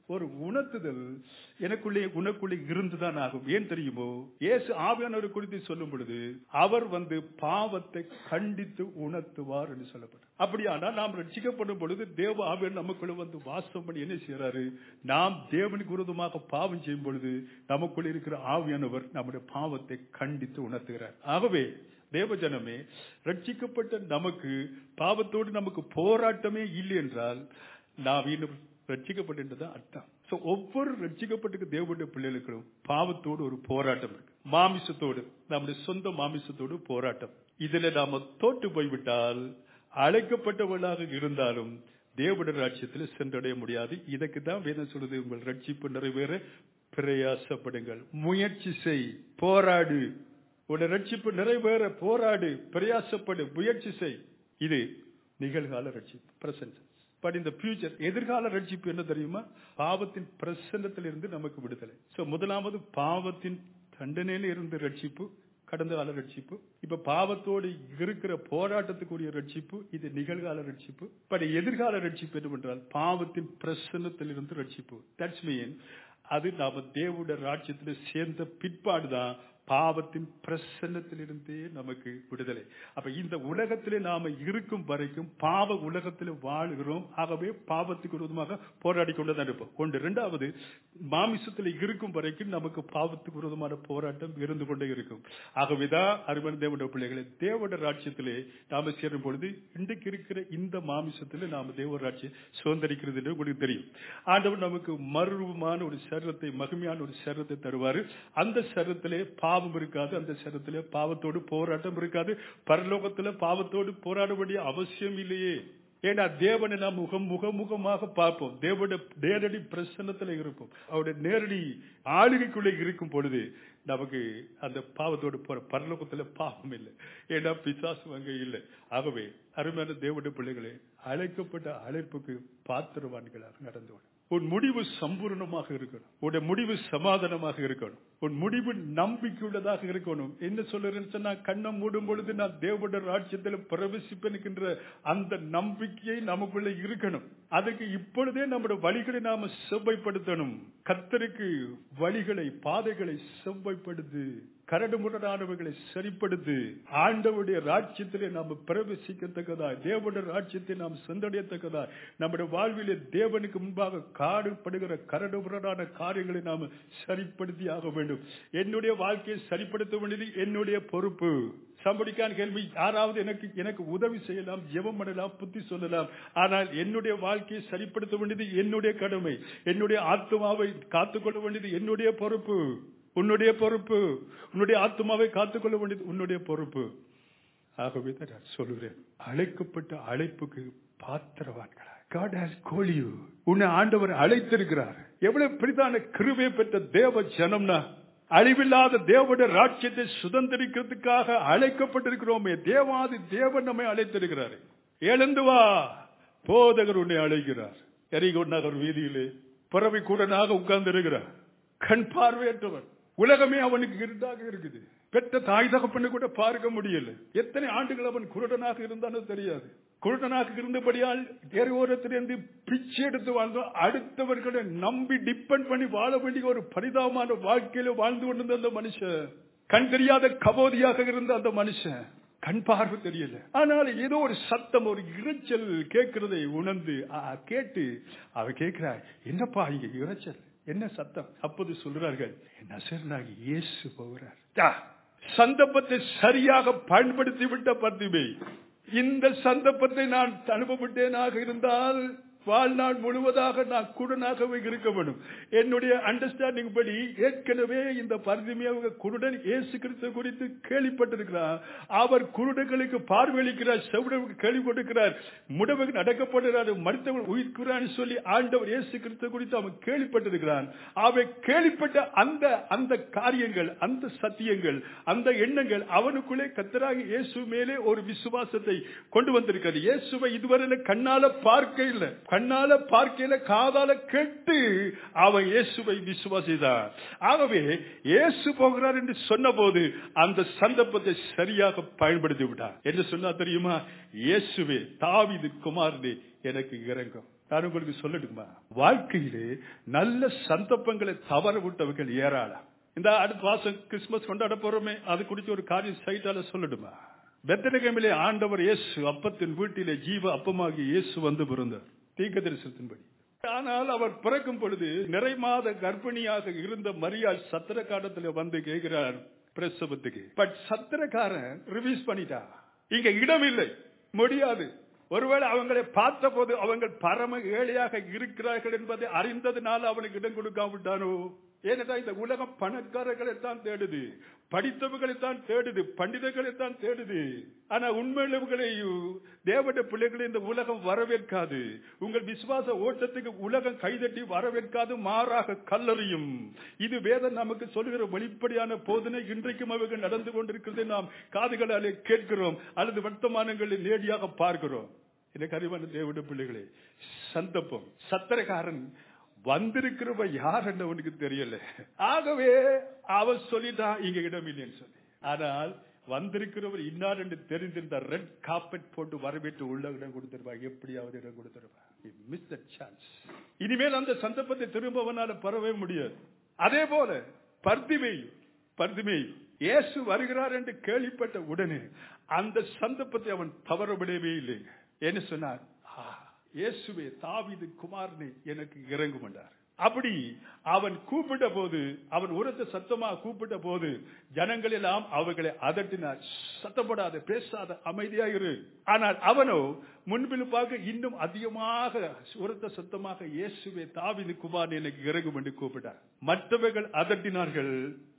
ஒரு உணர்த்துதல் எனக்குள்ளே உனக்குள்ளே இருந்துதான் ஆகும். ஏன் தெரியுமோ, இயேசு ஆவியானவர் குறித்து சொல்லும் பொழுது அவர் வந்து பாவத்தை கண்டித்து உணர்த்துவார் என்று சொல்லப்படும். அப்படியானா நாம் ரட்சிக்கப்படும் பொழுது தேவ ஆவியானவர் நமக்குள்ள வந்து வாசம் பண்ணி என்ன செய்யறாரு? நாம் தேவனுக்கு விரோதமாக பாவம் செய்யும் பொழுது நமக்குள்ள இருக்கிற ஆவியானவர் நம்முடைய பாவத்தை கண்டித்து உணர்த்துகிறார். ஆகவே தேவஜனமே, ரட்சிக்கப்பட்ட நமக்கு பாவத்தோடு நமக்கு போராட்டமே இல்லை என்றால் நாம் இன்னும் ரட்சிக்கப்பட்டதான் அர்த்தம். ஒவ்வொரு ரட்சிக்கப்பட்ட தேவனுடைய பிள்ளைகளுக்கும் பாவத்தோடு ஒரு போராட்டம் இருக்கு. மாமிசத்தோடு, நம்முடைய சொந்த மாமிசத்தோடு போராட்டம். இதுல நாம தோற்று போய்விட்டால் அழைக்கப்பட்டவர்களாக இருந்தாலும் தேவனுடைய ராஜ்யத்தில் சென்றடைய முடியாது. இதற்கு தான் வேதம் சொல்லுது, உங்கள் ரட்சிப்பு நிறைவேற பிரயாசப்படுங்கள், முயற்சி செய், போராடு. உடைய ரட்சிப்பு நிறைவேற போராடு, பிரயாசப்படு, முயற்சி செய். இது நிகழ்கால ரட்சிப்பு, பிரசன்ட். பட் இந்த ஃபியூச்சர், எதிர்கால ரட்சிப்பு என்ன தெரியுமா? பாவத்தின் பிரசன்னத்திலிருந்து நமக்கு விடுதலை. சோ முதலாவது பாவத்தின் தண்டனையில இருந்து ரட்சிப்பு, கடந்த கால ரட்சிப்பு. இப்ப பாவத்தோடு இருக்கிற போராட்டத்துக்குரிய ரட்சிப்பு, இது நிகழ்கால ரட்சிப்பு. பட் எதிர்கால ரட்சிப்பு என்னவென்றால் பாவத்தின் பிரசன்னத்திலிருந்து ரட்சிப்பு. தட்ஸ் மீன் அது நாம தேவனுடைய ராஜ்யத்தில் சேர்ந்த பிற்பாடுதான் பாவத்தின் பிரசன்னத்திலிருந்தே நமக்கு விடுதலை. அப்ப இந்த உலகத்திலே நாம இருக்கும் வரைக்கும் பாவ உலகத்தில் வாழ்கிறோம். ஆகவே பாவத்துக்கு விரோதமாக போராடி கொண்டுதான் இருப்போம். ஒன்று. இரண்டாவது, மாமிசத்தில் இருக்கும் வரைக்கும் நமக்கு பாவத்துக்கு விரோதமான போராட்டம் இருந்து கொண்டே இருக்கும். ஆகவேதான் அருமையான தேவனுடைய பிள்ளைகளை, தேவனுடைய ராஜ்யத்திலே நாம சேரும் பொழுது இன்றைக்கு இருக்கிற இந்த மாமிசத்திலே நாம தேவ ராஜ்யம் சுதந்திரிக்கிறது என்று உங்களுக்கு தெரியும். ஆண்டவர் நமக்கு மறுரூபமான ஒரு சரீரத்தை, மகிமையான ஒரு சரீரத்தை தருவாரு. அந்த சரீரத்திலே பாவம் இருக்காது. அந்த சரீரத்திலே பாவத்தோடு போராட்டம் இருக்காது. பரலோகத்திலே பாவத்தோடு போராட வேண்டிய அவசியம் இல்லையே. ஏன்னா தேவனை நாம் முகம் முகமுகமாக பார்ப்போம். தேவனுடைய நேரடி பிரசன்னத்தில் இருப்போம். அவருடைய நேரடி ஆளுகைக்குள்ளே இருக்கும் பொழுது நமக்கு அந்த பாவத்தோடு போற பரலோகத்தில் பாவம் இல்லை. ஏன்னா பிசாசு அங்கே இல்லை. ஆகவே அருமையான தேவனுடைய பிள்ளைகளே, அழைக்கப்பட்ட அழைப்புக்கு பாத்திரவான்களாக நடந்து உன் முடிவு சம்பூர்ணமாக இருக்கணும். உடைய முடிவு சமாதானமாக இருக்கணும். உன் முடிவு நம்பிக்கையுள்ளதாக இருக்கணும். என்ன சொல்றேன்னு சொன்னா, கண்ணம் மூடும் பொழுது நான் தேவனுடைய ராஜ்யத்தில் பிரவேசிப்பேன் அந்த நம்பிக்கையை நமக்குள்ள இருக்கணும். அதுக்கு இப்பொழுதே நம்முடைய வழிகளை நாம செவ்வாய்ப்படுத்தணும். கர்த்தருக்கு வழிகளை, பாதைகளை செவ்வாய்ப்படுத்து, கரடு முரடானவர்களை சரிப்படுத்து. ஆண்டவருடைய ராஜ்யத்திலே நாம் பிரவேசிக்கத்தக்கதா, தேவனுடைய ராஜ்யத்தை நாம் சென்றடையத்தக்கதா, நம்முடைய வாழ்விலே தேவனுக்கு முன்பாக காடுபடுகிற கரடு முரடான காரியங்களை நாம் சரிப்படுத்தி ஆக வேண்டும். என்னுடைய வாழ்க்கையை சரிப்படுத்த வேண்டியது என்னுடைய பொறுப்பு. சம்படிக்கான கேள்வி, யாராவது எனக்கு எனக்கு உதவி செய்யலாம், ஜெபம் பண்ணலாம், புத்தி சொல்லலாம். ஆனால் என்னுடைய வாழ்க்கையை சரிப்படுத்த வேண்டியது என்னுடைய கடமை. என்னுடைய ஆத்மாவை காத்துக்கொள்ள வேண்டியது என்னுடைய பொறுப்பு. உன்னுடைய பொறுப்பு. உன்னுடைய ஆத்மாவை காத்துக்கொள்ள வேண்டியது உன்னுடைய பொறுப்பு. ஆகவே தான் நான் சொல்லுகிறேன், அழைக்கப்பட்ட அழைப்புக்கு பாத்திரவான்களா. God has called you. உன்னை ஆண்டவர் அழைத்திருக்கிறார். எவ்வளவு பெரிதான கிருபை பெற்ற தேவ ஜனம்னா, அழிவில்லாத தேவனுடைய ராஜ்யத்தை சுதந்திரிக்கிறதுக்காக அழைக்கப்பட்டிருக்கிறோமே. தேவாதி தேவன் நம்மை அழைத்திருக்கிறார். எழுந்து வா, போதகர் உன்னை அழைக்கிறார். எரிகோ நகர் வீதியிலே பறவை கூடனாக உட்கார்ந்து இருக்கிறார். கண் பார்வையற்றவன். உலகமே அவனுக்கு இருட்டாக இருக்குது. பெற்ற தாய் தகப்பன்னு கூட பார்க்க முடியல. எத்தனை ஆண்டுகள் அவன் குருடனாக இருந்தாலும் தெரியாது. குருடனாக இருந்தபடியால் ஓரத்திலிருந்து பிச்சை எடுத்து வாழ்ந்தோம். அடுத்தவர்களை நம்பி டிபெண்ட் பண்ணி வாழ வேண்டிய ஒரு பரிதாபமான வாழ்க்கையில வாழ்ந்து கொண்டிருந்த அந்த மனுஷன், கண் தெரியாத கபோதியாக இருந்த அந்த மனுஷன், கண் பார்வை தெரியல. ஆனால் ஏதோ ஒரு சத்தம், ஒரு இரைச்சல் கேட்கிறதை உணர்ந்து கேட்டு அவ கேட்கிறார், என்னப்பா இங்க இரைச்சல், என்ன சத்தம்? அப்போது சொல்றார்கள், நசரேயனாகிய இயேசு போகிறார். சந்தர்ப்பத்தை சரியாக பயன்படுத்தி விட்ட பத்திமை. இந்த சந்தர்ப்பத்தை நான் அனுபவித்தேனாக இருந்தால் வாழ்நாள் முழுவதாக நான் குருடனாகவே இருக்க வேண்டும். என்னுடைய அண்டர்ஸ்டாண்டிங் படி ஏற்கனவே இந்த பரிதிமையாக குருடன் இயேசு கிறிஸ்து குறித்து கேள்விப்பட்டிருக்கிறார். அவர் குருடர்களுக்கு பார்வையளிக்கிறார், செவிடர்களுக்கு கேள்வி கொடுக்கிறார், முடவர்கள் நடக்கப்படுகிறார், மருத்துவர்கள் உயிர்க்கிறான்னு சொல்லி ஆண்டவர் இயேசு கிறிஸ்து குறித்து அவன் கேள்விப்பட்டிருக்கிறான். அவை கேள்விப்பட்ட அந்த அந்த காரியங்கள், அந்த சத்தியங்கள், அந்த எண்ணங்கள் அவனுக்குள்ளே கர்த்தராகிய இயேசு மேலே ஒரு விசுவாசத்தை கொண்டு வந்திருக்கிறது. இயேசுவை இதுவரை கண்ணால பார்க்க இல்லை, கண்ணால பார்க்கல, காதால கேட்டு அவன் இயேசுவை விசுவாசித்தார். ஆகவே இயேசு போகிறார் என்று சொன்ன போது அந்த சந்தர்ப்பத்தை சரியாக பயன்படுத்தி விட்டார். என்ன சொன்னா தெரியுமா? இயேசுவே, தாவீது குமாரனே, எனக்கு இறங்கும். நான் உங்களுக்கு சொல்லட்டுமா, வாழ்க்கையிலே நல்ல சந்தர்ப்பங்களை தவற விட்டவர்கள் ஏராளம். இந்த அடுத்த மாசம் கிறிஸ்துமஸ் கொண்டாட போறோமே, அது குறித்து ஒரு காரியம் சைட்டால சொல்லட்டுமா? பெத்லகேமிலே ஆண்டவர் இயேசு அப்பத்தின் வீட்டிலே ஜீவ அப்பமாகி இயேசு வந்து பிறந்தார் தீர்க்கதரிசனத்தின்படி. ஆனால் அவர் பிறக்கும் பொழுது நிறை மாத கர்ப்பிணியாக இருந்த மரியாள் சத்திரக்காரத்தில் வந்து கேட்கிறார் பிரசவத்துக்கு. பட் சத்திரக்காரன் ரிவீஸ் பண்ணிட்டா, இங்க இடம் இல்லை, முடியாது. ஒருவேளை அவங்களை பார்த்த போது அவங்க பரம ஏழையாக இருக்கிறார்கள் என்பதை அறிந்ததுனால அவனுக்கு இடம் கொடுக்காவிட்டானோ? ஏனென்றால் இந்த உலகம் பணக்காரர்களை தான் தேடுது, படித்தவர்களை தான் தேடுது, பண்டிதர்களை தான் தேடுது. ஆனா உண்மையுள்ளவர்களை, தேவனுடைய பிள்ளைகளை இந்த உலகம் வரவேற்காது. உங்கள் விசுவாச ஓட்டத்துக்கு உலகம் கைதட்டி வரவேற்காது, மாறாக கல்லறியும். இது வேதம் நமக்கு சொல்லுகிற வெளிப்படையான போதனை. இன்றைக்கும் அவர்கள் நடந்து கொண்டிருக்கிறதை நாம் காதுகளாலே கேட்கிறோம் அல்லது வர்த்தமானங்களில் நேரடியாக பார்க்கிறோம். எனக்கு அறிவான தேவனுடைய பிள்ளைகளே, சந்தர்ப்பம் சத்திரக்காரன் வந்திருக்கிறவ யார் என்று அவனுக்கு தெரியல. ஆகவே அவன் சொல்லிட்டான் இங்க இடம் இல்லைன்னு சொல்லி. ஆனால் வந்திருக்கிறவர் இன்னார் என்று தெரிந்திருந்த ரெட் கார்பெட் போட்டு வரவேற்று உள்ள இடம் கொடுத்திருப்பார். எப்படியாவது இடம் கொடுத்திருப்பார். Miss the chance. இனிமேல் அந்த சந்தர்ப்பத்தை திரும்பவனால பரவே முடியாது. அதே போல பர்திமேயு பர்திமேயு இயேசு வருகிறார் என்று கேள்விப்பட்ட உடனே அந்த சந்தர்ப்பத்தை அவன் தவறவிடவே இல்லை. என்ன சொன்னார்? இயேசுவே, தாவீது குமாரனே, எனக்கு இறங்கும் என்றார். அப்படி அவன் கூப்பிட்ட போது, அவன் உரத்த சத்தமா கூப்பிட்ட போது ஜனங்கள் எல்லாம் அவர்களை அதட்டினார். சத்தப்படாத, பேசாத, அமைதியாயிரு. ஆனால் அவனோ முன்பில் பார்க்க இன்னும் அதிகமாக உரத்த சத்தமாக, இயேசுவே, தாவீது குமாரனே, எனக்கு இறங்கும் என்று கூப்பிட்டார். மற்றவர்கள் அதட்டினார்கள்.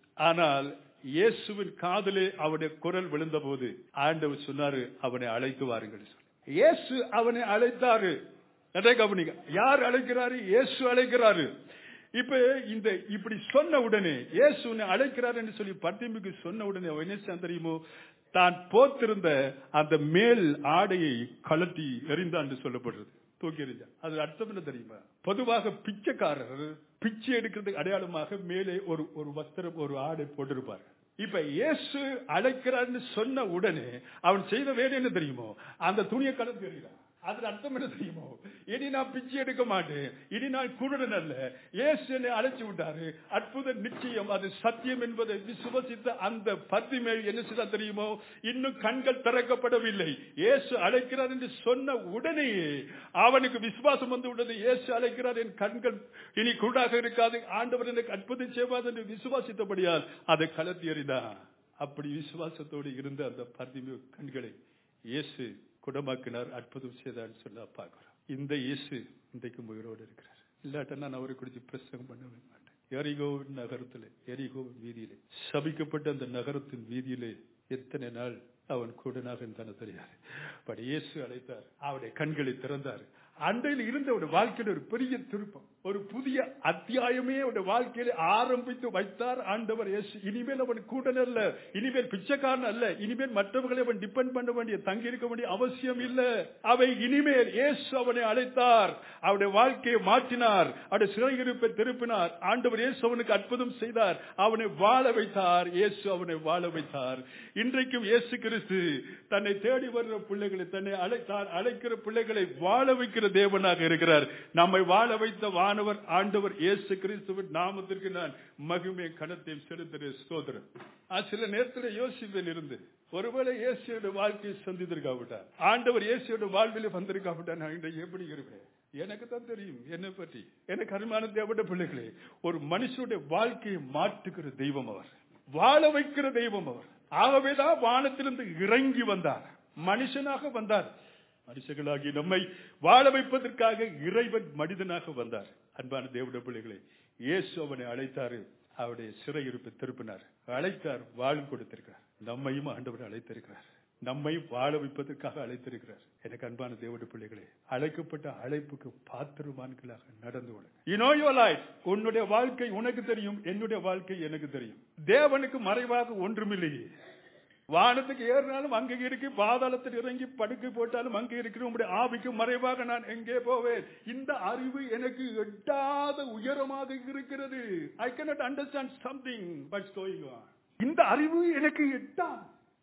ஆனால் இயேசுவின் காதிலே அவனுடைய குரல் விழுந்த போது ஆண்டவர் சொன்னாரு, அவனை அழைத்து வாருங்கள். இயேசு அவனை அழைத்தாரு. கவனிக்க, யார் அழைக்கிறாரு? இயேசு அழைக்கிறாரு. இப்ப இந்த இப்படி சொன்ன உடனே, இயேசு அழைக்கிறார் என்று சொல்லி பர்திமேயுக்கு சொன்ன உடனே அவன் என்ன தெரியுமோ, தான் போத்திருந்த அந்த மேல் ஆடையை கழட்டி எறிந்தான் என்று சொல்லப்படுறது. தூக்கி எறிஞ்சான். அது அர்த்தம் என்ன தெரியுமா? பொதுவாக பிச்சைக்காரர் பிச்சை எடுக்கிறதுக்கு அடையாளமாக மேலே ஒரு ஒரு வஸ்திரம், ஒரு ஆடை போட்டிருப்பார். இப்ப இயேசு அழைக்கிறார்னு சொன்ன உடனே அவன் செய்த வேலை என்ன தெரியுமோ, அந்த துணியை கலந்து எறிகிறான். அதுல அர்த்தம் என்ன தெரியுமோ, இனி நான் பிச்சை எடுக்க மாட்டேன், இனி நான் குருடன் அல்ல, இயேசு என்னை அழைச்சு விட்டாரு, அற்புத நிச்சயம், அது சத்தியம் என்பதை விசுவசித்த அந்த பர்திமேயு என்ன செய்தா தெரியுமோ, இன்னும் கண்கள் திறக்கப்படவில்லை. இயேசு அழைக்கிறார் என்று சொன்ன உடனேயே அவனுக்கு விசுவாசம் வந்து விட்டது. இயேசு அழைக்கிறார், என் கண்கள் இனி குருடாக இருக்காது, ஆண்டவர் எனக்கு அற்புதம் செய்வார் என்று விசுவாசித்தபடியால் அதை கலத்தி எறிந்தான். அப்படி விசுவாசத்தோடு இருந்த அந்த பர்திமேயு கண்களை இயேசு குணமாக்கினார், அற்புதம் செய்தார் சொல்ல பார்க்கிறோம். இந்த இயேசு இன்றைக்கு உயிரோடு இருக்கிறார். இல்லாட்ட நான் அவரை குறித்து பிரசங்கம் பண்ணவே மாட்டேன். எரிகோ நகரத்திலே, எரிகோ வீதியிலே, சபிக்கப்பட்ட அந்த நகரத்தின் வீதியிலே எத்தனை நாள் அவன் கூடனாக இருந்தான தெரியாது. பட் இயேசு அழைத்தார், அவருடைய கண்களை திறந்தார். அன்றையில் இருந்த ஒரு வாழ்க்கையில் ஒரு பெரிய திருப்பம், ஒரு புதிய அத்தியாயமே அவருடைய வாழ்க்கையில ஆரம்பித்து வைத்தார் ஆண்டவர் இயேசு. இனிமேல் அவன் கூடன் அல்ல, இனிமேல் பிச்சைக்காரன் அல்ல, இனிமேல் மற்றவர்களை அவன் டிபெண்ட் பண்ண வேண்டிய, தங்கி இருக்க வேண்டிய அவசியம் இல்ல. அவை இனிமேல் இயேசு அவனை அழைத்தார், அவருடைய வாழ்க்கையை மாற்றினார், அவருடைய சிறையிருப்பை திருப்பினார். ஆண்டவர் இயேசு அவனுக்கு அற்புதம் செய்தார், அவனை வாழ வைத்தார். இயேசு அவனை வாழ வைத்தார். இன்றைக்கும் இயேசு கிறிஸ்து தன்னை தேடி வருகிற பிள்ளைகளை, தன்னை அழைத்தார், அழைக்கிற பிள்ளைகளை வாழ வைக்கிற தேவனாக இருக்கிறார். நம்மை வாழ வைத்த வானவர் ஆண்டவர் இயேசு கிறிஸ்துவின் நாமத்திற்கு நான் மகிமை கனத்தையும் செலுத்துகிறேன். ஸ்தோத்திரம். சில நேரத்தில் யோசிப்பேன் இருந்து, ஒருவேளை இயேசுவோட வாழ்க்கையை சந்தித்திருக்காவிட்டார், ஆண்டவர் இயேசுவோட வாழ்வில் வந்திருக்காவிட்டார், நான் இன்றைக்கு எப்படி இருப்பேன்? எனக்கு தான் தெரியும் என்னை பற்றி. எனக்கு அருமையான தேவனுடைய பிள்ளைகளே, ஒரு மனுஷனுடைய வாழ்க்கையை மாற்றுகிற தெய்வம் அவர், வாழ வைக்கிற தெய்வம் அவர். ஆகவேதான் வானத்திலிருந்து இறங்கி வந்தார், மனுஷனாக வந்தார். மனுஷர்களாகி நம்மை வாழ வைப்பதற்காக இறைவன் மனிதனாக வந்தார். அன்பான தேவனுடைய பிள்ளைகளே, இயேசு அவனை அழைத்தாரு, அவருடைய சிறையிருப்பை திருப்பினார், அழைத்தார், வாழ்வு கொடுத்திருக்கிறார். நம்மையும் ஆண்டவர் அழைத்திருக்கிறார், நம்மை வாழ வைப்பதற்காக அழைத்திருக்கிறார். எனக்கு அன்பான தேவனுடைய பிள்ளைகளே, அழைக்கப்பட்ட அழைப்புக்கு பாத்திரமான்களாக நடந்து கொள்ள. You know your life. உன்னுடைய வாழ்க்கை உனக்கு தெரியும், என்னுடைய வாழ்க்கை எனக்கு தெரியும். தேவனுக்கு மறைவாக ஒன்றுமில்லையே. வானத்துக்கு ஏறினாலும் அங்கே இருக்கு, பாதாளத்தில் இறங்கி படுக்கை போட்டாலும் அங்கே இருக்கிற உங்களுடைய ஆவிக்கு மறைவாக நான் எங்கே போவேன்? இந்த அறிவு எனக்கு எட்டாத உயரமாக இருக்கிறது. I cannot understand something what's going on. இந்த அறிவு எனக்கு எட்டாது.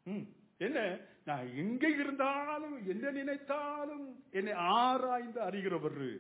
என்ன, நான் எங்கே இருந்தாலும் என்ன நினைத்தாலும் என்னை ஆராய்ந்து அறிகிறவர்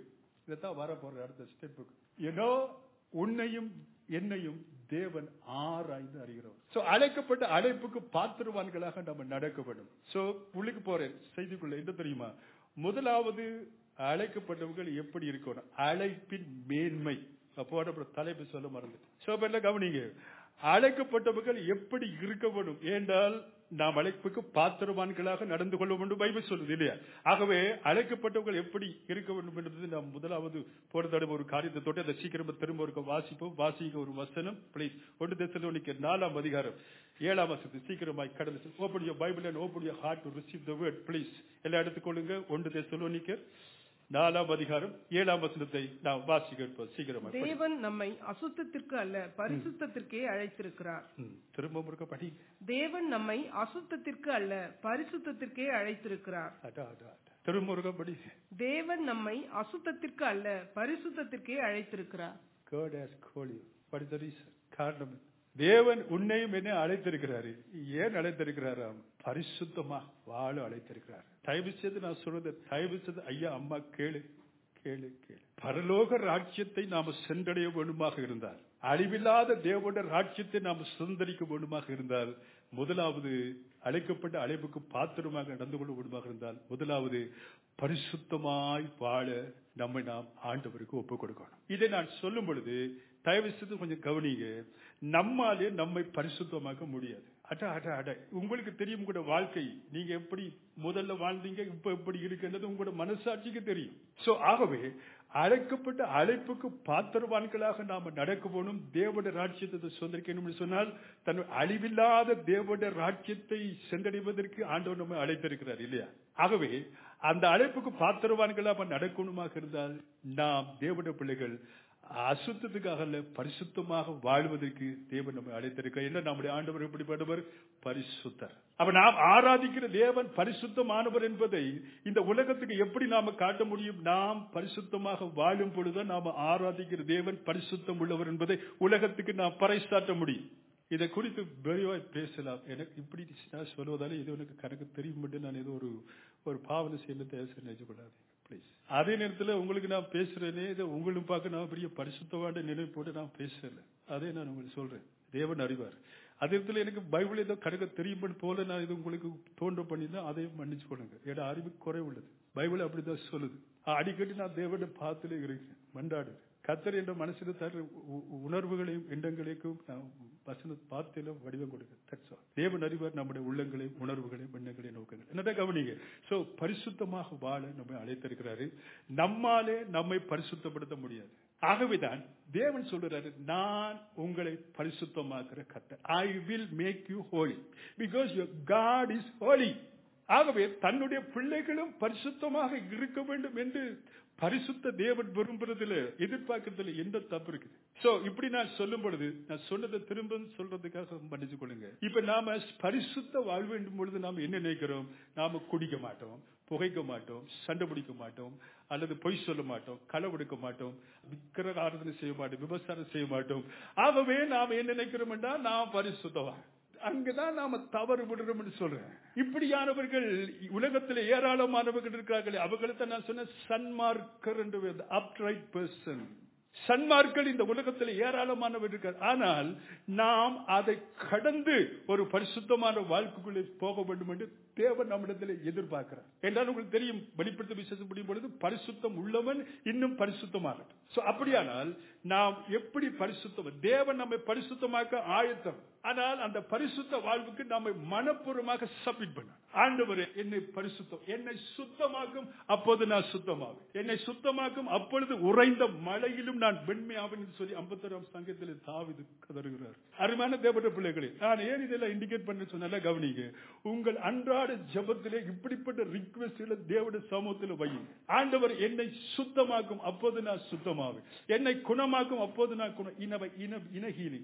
இதைத்தான் வர போற அடுத்த ஸ்டெப்புக்கு. ஏதோ உன்னையும் என்னையும் தேவன் ஆராய்ந்து அறிகிறோம். சோ அழைக்கப்பட்ட அழைப்புக்கு பாத்திரவான்களாக நம்ம நடக்க வேண்டும். சோ உள்ளுக்கு போறேன் செய்திக்குள்ள என்ன தெரியுமா? முதலாவது அழைக்கப்பட்டவர்கள் எப்படி இருக்கணும், அழைப்பின் மேன்மை. அப்போ தலைப்பு சொல்ல மறந்து சோ என்ன கவனிங்க, அழைக்கப்பட்டவர்கள் எப்படி இருக்க வேண்டும் என்றால் நாம் அழைப்புக்கு பாத்திரவான்களாக நடந்து கொள்ள வேண்டும் பைபிள் சொல்லுது இல்லையா? ஆகவே அழைக்கப்பட்டவர்கள் எப்படி இருக்க வேண்டும் என்பது நாம் முதலாவது போன தடவை ஒரு காரியத்தை தொட்டு அதை சீக்கிரமா திரும்ப ஒரு வாசிப்போம். வாசிக்க ஒரு வசனம் பிளீஸ். ஒன்று தெசலோனிக்கர் நாலாம் அதிகாரம் ஏழாம் வசனத்தை சீக்கிரமாய் கடந்து open your Bible and open your heart to receive the word please. எல்லாம் எடுத்துக்கொள்ளுங்க. ஒன்று தெசலோனிக்கர் நாலாம் அதிகாரம் ஏழாம் வசனத்தை நாம் வாசிக்க சீக்கிரமா. தேவன் நம்மை அசுத்தத்திற்கு அல்ல பரிசுத்தத்திற்கே அழைத்திருக்கிறார். திரும்ப முழுக்க படி. தேவன் நம்மை அசுத்தத்திற்கு அல்ல பரிசுத்தத்திற்கே அழைத்திருக்கிறார். திரும்ப முழுக்க படி. தேவன் நம்மை அசுத்தத்திற்கு அல்ல பரிசுத்தத்திற்கே அழைத்திருக்கிறார். God has called you. What is the reason? காரணம் தேவன் உன்னையும் என்ன அழைத்திருக்கிறாரு. ஏன் அழைத்திருக்கிறாராம்? பரிசுத்தமா வாழ அழைத்திருக்கிறார். தயவு செய்து நான் சொல்றது தயவு செய்து ஐயா அம்மா கேளு கேளு கேளு. பரலோக ராஜ்யத்தை நாம சென்றடைய வேண்டுமாக இருந்தால், அழிவில்லாத தேவனுடைய ராஜ்யத்தை நாம சுதந்திரிக்க வேண்டுமாக இருந்தால், முதலாவது அழைக்கப்பட்ட அழைப்புக்கு பாத்திரமாக நடந்து கொள்ள வேண்டுமாக இருந்தால், முதலாவது பரிசுத்தமாய் வாழ நம்மை நாம் ஆண்டவருக்கு ஒப்புக் கொடுக்கணும். இதை நான் சொல்லும் பொழுது தயவு செய்து கொஞ்சம் கவனிங்க. நம்மாலே நம்மை பரிசுத்தமாக்க முடியாது. அட அட அட உங்களுக்கு தெரியும் உங்களோட வாழ்க்கை நீங்க எப்படி முதல்ல வாழ்ந்தீங்க, இப்ப எப்படி இருக்குன்றது உங்களோட மனசாட்சிக்கு தெரியும். சோ ஆகவே அழைக்கப்பட்ட அழைப்புக்கு பாத்திரவான்களாக நாம நடக்க போகணும். தேவனுடைய ராஜ்யத்தை சொந்தரிக்கணும் சொன்னால் தன் அழிவில்லாத தேவனுடைய ராஜ்யத்தை சென்றடைவதற்கு ஆண்டவர் நம்மை அழைத்திருக்கிறார் இல்லையா? ஆகவே அந்த அழைப்புக்கு பாத்திரவான்களாக நடக்கணுமாக இருந்தால் நாம் தேவனுடைய பிள்ளைகள் அசுத்தத்துக்காக அல்ல பரிசுத்தமாக வாழ்வதற்கு தேவன் நம்மை அழைத்திருக்கிறார். என்ன நம்முடைய ஆண்டவர் எப்படிப்பட்டவர்? பரிசுத்தர். அப்ப நாம் ஆராதிக்கிற தேவன் பரிசுத்தமானவர் என்பதை இந்த உலகத்துக்கு எப்படி நாம காட்ட முடியும்? நாம் பரிசுத்தமாக வாழும் பொழுது நாம ஆராதிக்கிற தேவன் பரிசுத்தம் உள்ளவர் என்பதை உலகத்துக்கு நாம் பறைசாட்ட முடியும். இதை குறித்து விரிவாய் பேசலாம். எனக்கு இப்படி சொல்வதால இது எனக்கு கணக்கு தெரியும். நான் ஏதோ ஒரு ஒரு பாவனை செய்ய நினைச்சுக்கூடாது பிளீஸ். அதே நேரத்தில் உங்களுக்கு நான் பேசுறேனே இதை உங்களுக்கு பார்க்க நான் பெரிய பரிசுத்தவான நினைவு போட்டு நான் பேசல. அதே நான் உங்களுக்கு சொல்றேன். தேவன் அறிவார். அதே நேரத்தில் எனக்கு பைபிள் ஏதோ கணக்க தெரியும் போல நான் இது உங்களுக்கு தோன்ற பண்ணிதான் அதையும் மன்னிச்சு கொள்ளுங்க. ஏன்னா அறிவு குறை உள்ளது. பைபிள் அப்படிதான் சொல்லுது. அடிக்கடி நான் தேவனுடைய பாத்திலே இருக்கேன், மண்டாடு கத்தர் என்ற மனசுல தர உணர்வுகளையும் எண்ணங்களையும் வசன பாத்தில வடிவம் கொடுக்க தேவன் அறிவார் நம்முடைய உள்ளங்களையும் உணர்வுகளையும் எண்ணங்களையும் நோக்கங்கள் என்னடா கவனிங்க. சோ பரிசுத்தமாக வாழ நம்மை அழைத்திருக்கிறாரு. நம்மாலே நம்மை பரிசுத்தப்படுத்த முடியாது. ஆகவேதான் தேவன் சொல்றாரு, நான் உங்களை பரிசுத்தமாக்குற கர்த்தர். I will make you holy because your God is holy. ஆகவே தன்னுடைய பிள்ளைகளும் பரிசுத்தமாக இருக்க வேண்டும் என்று பரிசுத்த தேவன் விரும்புறதுல எதிர்பார்க்கறதுல எந்த தப்பு இருக்குது? சோ இப்படி நான் சொல்லும் பொழுது நான் சொன்னதை திரும்ப சொல்றதுக்காக மன்னிச்சு கொள்ளுங்க. இப்ப நாம பரிசுத்த வாழ் வேண்டும் பொழுது நாம என்ன நினைக்கிறோம்? நாம குடிக்க மாட்டோம், புகைக்க மாட்டோம், சண்டை பிடிக்க மாட்டோம், அல்லது பொய் சொல்ல மாட்டோம், களவெடுக்க மாட்டோம், விக்கிரக ஆராதனை செய்ய மாட்டோம், விபச்சாரம் செய்ய மாட்டோம். ஆகவே நாம என்ன நினைக்கிறோம் என்றால் நாம் பரிசுத்தவா. அங்கதான் நாம தவறு விடுறோம் சொல்றேன். இப்படியானவர்கள் உலகத்தில் ஏராளமானவர்கள் இருக்கார்கள். அவர்களுக்கு நான் சொன்ன சன்மார்க்கர் என்று அப்ரைட் பர்சன். சன்மார்கள் இந்த உலகத்தில் ஏராளமானவர் இருக்கார். ஆனால் நாம் அதை கடந்து ஒரு பரிசுத்தமான வாழ்க்கைக்குள்ளே போக வேண்டும் என்று தேவன் நம்மிடத்தில் எதிர்பார்க்கிறார். என்றால் உங்களுக்கு தெரியும், வெளிப்படுத்த விசேஷம் முடியும் பொழுது பரிசுத்தம் உள்ளவன் இன்னும் பரிசுத்தமாக. அப்படியானால் நாம் எப்படி பரிசுத்தம்? தேவன் நம்மை பரிசுத்தமாக்க ஆயத்தம். ஆனால் அந்த பரிசுத்த வாழ்வுக்கு நம்மை மனப்பூர்வமாக சப்மிட் பண்ண. ஆண்டவரே என்னை பரிசுத்தம், என்னை சுத்தமாக்கும், அப்போது நான் சுத்தமாகும். என்னை சுத்தமாக்கும், அப்பொழுது உறைந்த மழையிலும் நான் வெண்மையாவேன் என்று சொல்லி ஐம்பத்தொராம் சங்கத்தில் தாவீது கதறுகிறார். அருமையான தேவனுடைய பிள்ளைகளே, நான் ஏன் இதெல்லாம் இண்டிகேட் பண்ண சொன்னால கவனிங்க. உங்கள் அன்றாட ஜெபத்திலே இப்படிப்பட்ட ரிக்வெஸ்ட்களை தேவனுடைய சமூகத்தில் வையுங்க. ஆண்டவர் என்னை சுத்தமாக்கும், அப்போது நான் சுத்தமாவேன். என்னை குணமாக்கும், அப்போது நான் குணம். இனவை இன இனஹீலி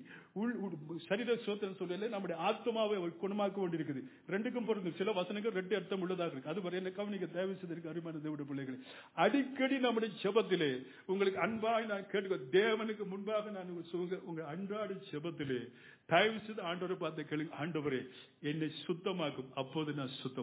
சரீர சோத்திரம் சொல்லல, நம்முடைய ஆத்மாவை குணமாக்க வேண்டியிருக்குது. ரெண்டுக்கும் பொருந்தும். சில வசனங்கள் ரெண்டு அர்த்தம் உள்ளதாக இருக்கு. அது வரை என்ன கவனிக்க தேவை செய்திருக்கு. அருமையான தேவனுடைய பிள்ளைகளே, அடிக்கடி நம்முடைய ஜெபத்திலே உங்களுக்கு அன்பாய் நான் கேட்க, தேவனுக்கு முன்பாக நான் உங்க அன்றாட ஜெபத்திலே தயவு செய்து ஆண்டவரை பார்த்து கேளுங்க. ஆண்டவரே என்னை சுத்தமாக்கும், அப்போது நான் சுத்தமாவேன்.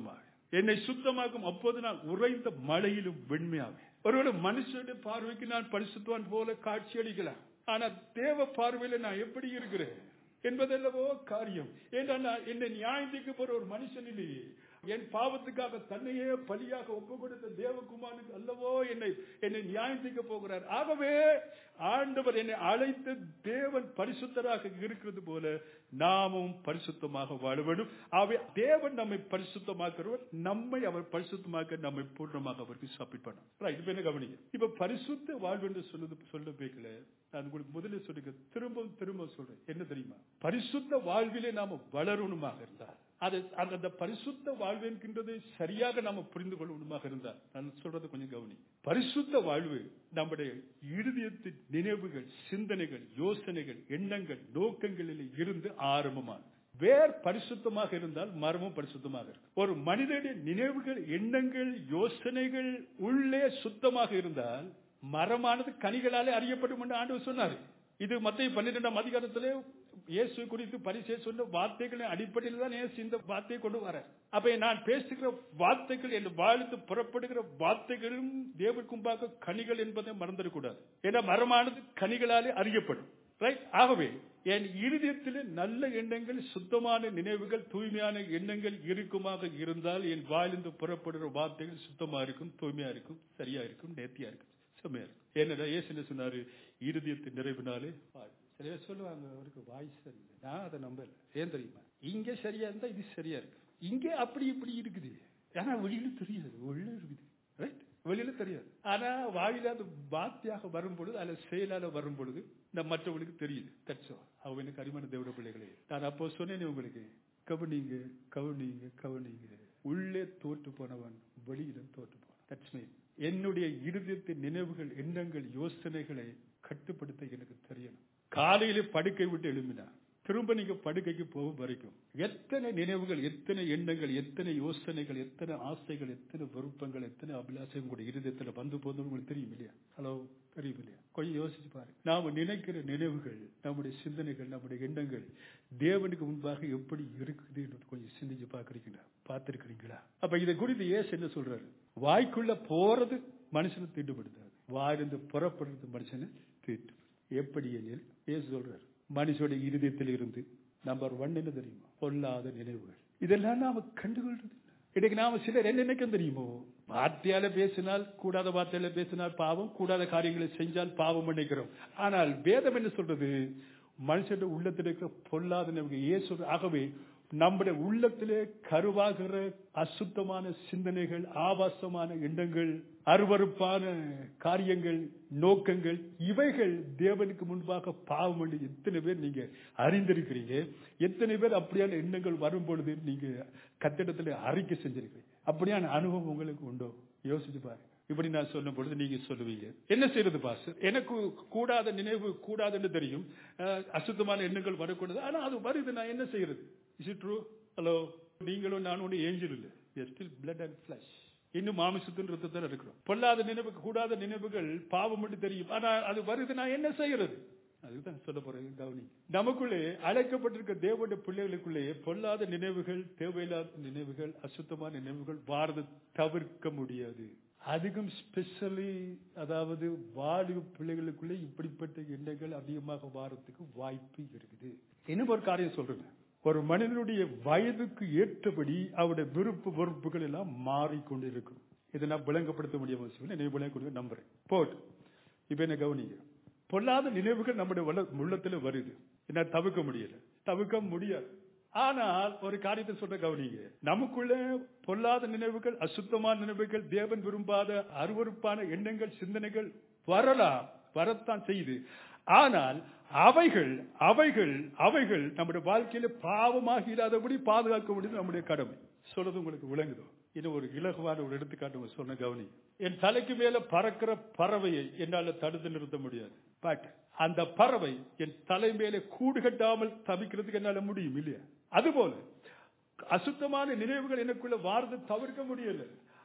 என்னை சுத்தமாக்கும், அப்போது நான் உறைந்த மழையிலும் வெண்மையாவேன். ஒருவேளை மனுஷனுடைய பார்வைக்கு நான் பரிசுத்தவான் போல காட்சி அளிக்கலாம். ஆனா தேவ பார்வையில நான் எப்படி இருக்கிறேன் என்பதல்லவோ காரியம். ஏன்னா என்னை நியாயத்துக்கு போற ஒரு மனுஷன் இல்லையே, என் பாவத்துக்காக தன்னையே பலியாக ஒப்பு கொடுத்த தேவகுமாரனுக்கு அல்லவோ என்னை என்னை நியாயத்துக்கு போகிறார். ஆகவே ஆண்டவர் என்னை அழைத்த தேவன் பரிசுத்தராக இருக்கிறது போல நாமும் பரிசுத்தமாக வாழ வேண்டும். ஆகவே தேவன் நம்மை பரிசுத்தமாக்குறவர், நம்மை அவர் பரிசுத்தமாக்க நம்மை பூர்ணமாக அவருக்கு சப்மிட் பண்ணணும். இப்ப என்ன கவனிங்க, இப்ப பரிசுத்த வாழ்வு என்று சொல்லுது சொல்ல பேக்கல, நான் உங்களுக்கு முதல்ல சொல்லுங்க, திரும்ப திரும்ப சொல்றேன். என்ன தெரியுமா, பரிசுத்த வாழ்விலே நாம வளரணுமாக இருந்தால், அது அந்த பரிசுத்த வாழ்வு என்கின்றது சரியாக நாம புரிந்து கொள்ளணுமாக இருந்தால், நான் சொல்றது கொஞ்சம் கவனி. பரிசுத்த வாழ்வு நம்முடைய இருதயத்தின் நினைவுகள், சிந்தனைகள், யோசனைகள், எண்ணங்கள், நோக்கங்களில் இருந்து ஆரம்பமான வேர் பரிசுத்தமாக இருந்தால் மரமும் பரிசுத்தமாக இருக்கும். ஒரு மனிதனுடைய நினைவுகள், எண்ணங்கள், யோசனைகள் உள்ளே சுத்தமாக இருந்தால் மரமானது கனிகளாலே அறியப்படும் என்று ஆண்டவர் சொன்னார். இது மத்தேயு பன்னிரண்டாம் அதிகாரத்திலே இயேசு குறித்து பரிசேயர் சொன்ன வார்த்தைகளின் அடிப்படையில் தான் இயேசு இந்த வார்த்தையை கொண்டு வர. அப்ப நான் பேசுகிற வார்த்தைகள், என் வாழ்த்து புறப்படுகிற வார்த்தைகளும் தேவனுக்கு முன்பாக கனிகள் என்பதை மறந்துடக்கூடாது. ஏன்னா மரமானது கனிகளாலே அறியப்படும். ஆகவே என் இருதயத்தில் நல்ல எண்ணங்கள், சுத்தமான நினைவுகள், தூய்மையான எண்ணங்கள் இருக்குமாக இருந்தால் என் வாயிலிருந்து புறப்படுகிற வார்த்தைகள் சுத்தமா இருக்கும், தூய்மையா இருக்கும், சரியா இருக்கும், நேர்த்தியா இருக்கும், செம்மையா இருக்கும். ஏன்னா இயேசு என்ன சொன்னாரு, இருதயத்தின் நிறைவினாலே வாழ். சில பேர் சொல்லுவாங்க அவருக்கு வாய் சரியில்லை, நான் அதை நம்பல. ஏன் தெரியுமா, இங்க சரியா இருந்தா இது சரியா இருக்கு, இங்க அப்படி இப்படி இருக்குது, ஆனா வெளியில தெரியாது, உள்ள இருக்குது. ரைட், வெளியில தெரியாது. ஆனா வாயில அது வார்த்தையாக வரும் பொழுது, அல்ல செயலால வரும் பொழுது நம்ம மற்றவங்களுக்கு தெரியுது. தட்சோ அவனுக்கு அருமையான தேவனுடைய பிள்ளைகளே, நான் அப்போ சொன்னேன் உங்களுக்கு, கவனிங்க கவனிங்க கவனிங்க, உள்ளே தோற்று போனவன் வெளியில தோற்று போனான். தட்ஸ் மீன், என்னுடைய இருதயத்தின் நினைவுகள், எண்ணங்கள், யோசனைகளை கட்டுப்படுத்த எனக்கு தெரியணும். காலையில படுக்கை விட்டு எழும்பினா திரும்ப நீங்க படுக்கைக்கு போகும் வரைக்கும் எத்தனை நினைவுகள், எத்தனை எண்ணங்கள், எத்தனை யோசனைகள், எத்தனை ஆசைகள், எத்தனை விருப்பங்கள், எத்தனை அபிலாஷம் கூட இருதயத்துல வந்து போதும் உங்களுக்கு தெரியும் இல்லையா? ஹலோ, தெரியும் இல்லையா? கொஞ்சம் யோசிச்சு பாருங்க. நாம நினைக்கிற நினைவுகள், நம்முடைய சிந்தனைகள், நம்முடைய எண்ணங்கள் தேவனுக்கு முன்பாக எப்படி இருக்குது என்று கொஞ்சம் சிந்திச்சு பாக்குறீங்களா, பார்த்திருக்கிறீங்களா? அப்ப இதை குறித்து இயேசு என்ன சொல்றாரு, வாய்க்குள்ள போறது மனுஷனை தீட்டுப்படுத்தாது, வாயிலிருந்து புறப்படுறது மனுஷனை தீட்டு. எப்படி எனில் இயேசு சொல்றாரு, மனுஷனுடைய இருதயத்தில் இருந்து நம்பர் ஒன் என்ன தெரியுமா, பொல்லாத நினைவுகள். இதெல்லாம் நாம கண்டுகொள்றது. இன்னைக்கு நாம சிலர் என்ன நினைக்க தெரியுமோ, வார்த்தையால பேசினால் கூடாத வார்த்தையால பேசினால் பாவம், கூடாத காரியங்களை செஞ்சால் பாவம் நினைக்கிறோம். ஆனால் வேதம் என்ன சொல்றது, மனுஷனுடைய உள்ளத்தில் இருக்கிற பொல்லாத நினைவுகள். இயேசு ஆகவே நம்முடைய உள்ளத்திலே கருவாகிற அசுத்தமான சிந்தனைகள், ஆபாசமான எண்ணங்கள், அருவருப்பான காரியங்கள், நோக்கங்கள், இவைகள் தேவனுக்கு முன்பாக பாவம் என்று எத்தனை பேர் நீங்க அறிந்திருக்கிறீங்க? எத்தனை பேர் அப்படியான எண்ணங்கள் வரும் பொழுது நீங்க கத்திடத்துல அறிக்கை செஞ்சிருக்கிறீங்க? அப்படியான அனுபவம் உங்களுக்கு உண்டோ? யோசிச்சு பாருங்க. இப்படி நான் சொல்லும் பொழுது நீங்க சொல்லுவீங்க, என்ன செய்யறது பாஸ்டர், எனக்கு கூடாத நினைவு கூடாதுன்னு தெரியும், அசுத்தமான எண்ணங்கள் வரக்கூடாது, ஆனா அது வருது, நான் என்ன செய்யறது? Is it true? ஹலோ, நீங்களும் நான் ஒண்ணு ஏஞ்சல் இல்லை, ஸ்டில் பிளட் அண்ட் ஃபிளஷ், இன்னும் மாமிசத்தின் ரத்தத்தில் இருக்கிறோம். பொல்லாத நினைவு, கூடாத நினைவுகள் பாவம் என்று தெரியும், ஆனா அது வருது, நான் என்ன செய்யறது? அதுதான் சொல்ல போறேன். கவனி, நமக்குள்ளே அழைக்கப்பட்டிருக்க தேவனுடைய பிள்ளைகளுக்குள்ளே பொல்லாத நினைவுகள், தேவையில்லாத நினைவுகள், அசுத்தமான நினைவுகள் வாரது தவிர்க்க முடியாது. அதிகம் ஸ்பெஷலி, அதாவது வாலிப பிள்ளைகளுக்குள்ளே இப்படிப்பட்ட எண்ணங்கள் அதிகமாக வாரத்துக்கு வாய்ப்பு இருக்குது. இன்னும் ஒரு காரியம் சொல்றேன், ஒரு மனிதனுடைய வயதுக்கு ஏற்றபடி அவருடைய விருப்ப வெறுப்புகள் எல்லாம் மாறிக்கொண்டிருக்கும். இதை நான் விளங்கப்படுத்த முடிய அவசியம், விளங்க நம்புறேன். போட் இப்ப என்ன கவனிங்க, பொல்லாத நினைவுகள் நம்முடைய உள்ளத்துல வருது, என்ன தவிர்க்க முடியல, தவிர்க்க முடியாது. ஆனால் ஒரு காரியத்தை சொல்ற கவனிங்க, நமக்குள்ள பொல்லாத நினைவுகள், அசுத்தமான நினைவுகள், தேவன் விரும்பாத அருவருப்பான எண்ணங்கள், சிந்தனைகள் வரலாம், வரத்தான் செய்யுது. ஆனால் அவைகள் அவைகள் அவைகள் நம்முடைய வாழ்க்கையில பாவமாக இல்லாதபடி பாதுகாக்க முடியுது நம்முடைய கடமை. சொல்றது உங்களுக்கு விளங்குதோ? இது ஒரு இலகுவான ஒரு எடுத்துக்காட்டு சொன்ன கவனி. என் தலைக்கு மேல பறக்கிற பறவையை என்னால தடுத்து நிறுத்த முடியாது, பட் அந்த பறவை என் தலை மேலே கூடு கட்டாமல் தவிக்கிறதுக்கு என்னால முடியும் இல்லையா? அதுபோல அசுத்தமான நினைவுகள் எனக்குள்ள வாரது தவிர்க்க முடியல.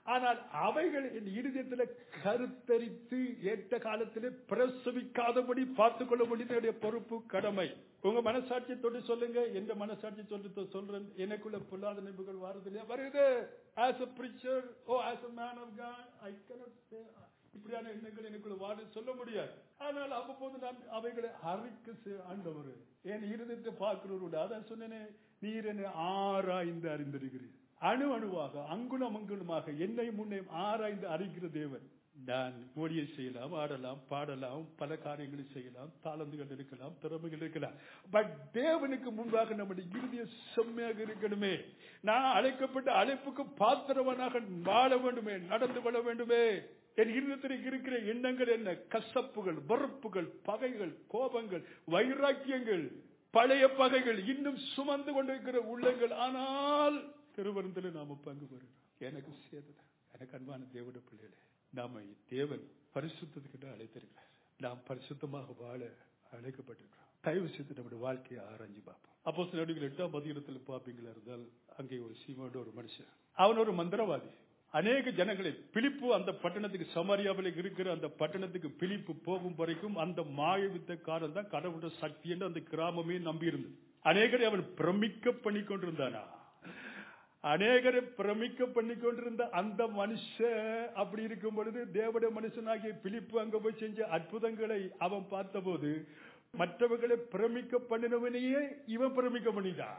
ஆனால் அவைகள் என் இருதயத்தில் கருத்தரித்து ஏற்ற காலத்திலே பிரசவிக்காதபடி பார்த்துக் கொள்ள வேண்டியது பொறுப்பு, கடமை. உங்க மனசாட்சி தொட்டு சொல்லுங்க. எந்த மனசாட்சி சொல்லி சொல்றேன், எனக்குள்ள பொல்லாத நினைவுகள் வருது வருது. As a preacher or as a man of God, I cannot say இப்படியான எண்ணங்கள் எனக்குள்ள வாடு சொல்ல முடியாது. ஆனால் அவ்வப்போது நான் அவைகளை அறிக்கை ஆண்டவர் என் இருதயத்தை பார்க்கிறவருடைய அதான் சொன்னேனே, நீர் என்னை ஆராய்ந்து அறிந்திருக்கிறீர். அணு அணுவாக அங்குலம் அங்குலமாக என்னை முன்னே ஆராய்ந்து அறிகிற தேவன். நான் மொழியை செய்யலாம், ஆடலாம், பாடலாம், பல காரியங்களை செய்யலாம், தாளந்துகள் இருக்கலாம், திறமைகள் இருக்கலாம். பட் தேவனுக்கு முன்பாக நம்முடைய இருதய செம்மையாக இருக்கணுமே. நான் அழைக்கப்பட்ட அழைப்புக்கு பாத்திரவனாக வாழ வேண்டுமே, நடந்து கொள்ள வேண்டுமே. என் இருதயத்தில் இருக்கிற எண்ணங்கள் என்ன? கசப்புகள், வெறுப்புகள், பகைகள், கோபங்கள், வைராக்கியங்கள், பழைய பகைகள், இன்னும் சுமந்து கொண்டிருக்கிற உள்ளங்கள். ஆனால் திருவருந்தில் நாம பங்கு பெறுகிறோம். எனக்கு சேர்ந்தது. எனக்கு அன்பான தேவனுடைய பிள்ளைகளே, நாம தேவன் பரிசுத்தத்துக்கிட்ட அழைத்திருக்கிறார். நாம் பரிசுத்தமாக வாழ அழைக்கப்பட்டிருக்கிறோம். தயவு செய்து நம்முடைய வாழ்க்கையை ஆராய்ஞ்சு பார்ப்போம். அப்போ சில நடிகள் எட்டாம் அதிகாரத்தில் பார்ப்பீங்களா இருந்தால், அங்கே ஒரு சீமோட ஒரு மனுஷன், அவன் ஒரு மந்திரவாதி. அநேக ஜனங்களை பிலிப்பு அந்த பட்டணத்துக்கு, சமாரியாவில் இருக்கிற அந்த பட்டணத்துக்கு பிலிப்பு போகும் வரைக்கும் அந்த மாய வித்தக்காரன் தான் கடவுளுடைய சக்தி என்று அந்த கிராமமே நம்பி இருந்தது. அநேகரை அவன் பிரமிக்க பண்ணி கொண்டிருந்தானா, அநேகரை பிரமிக்க பண்ணி கொண்டிருந்த அந்த மனுஷன் அப்படி இருக்கும் பொழுது தேவனுடைய மனுஷனாகிய பிலிப்பு அங்க போய் செஞ்ச அற்புதங்களை அவன் பார்த்த போது மற்றவர்களை பிரமிக்க பண்ணினவனையே இவன் பிரமிக்க பண்ணிட்டான்.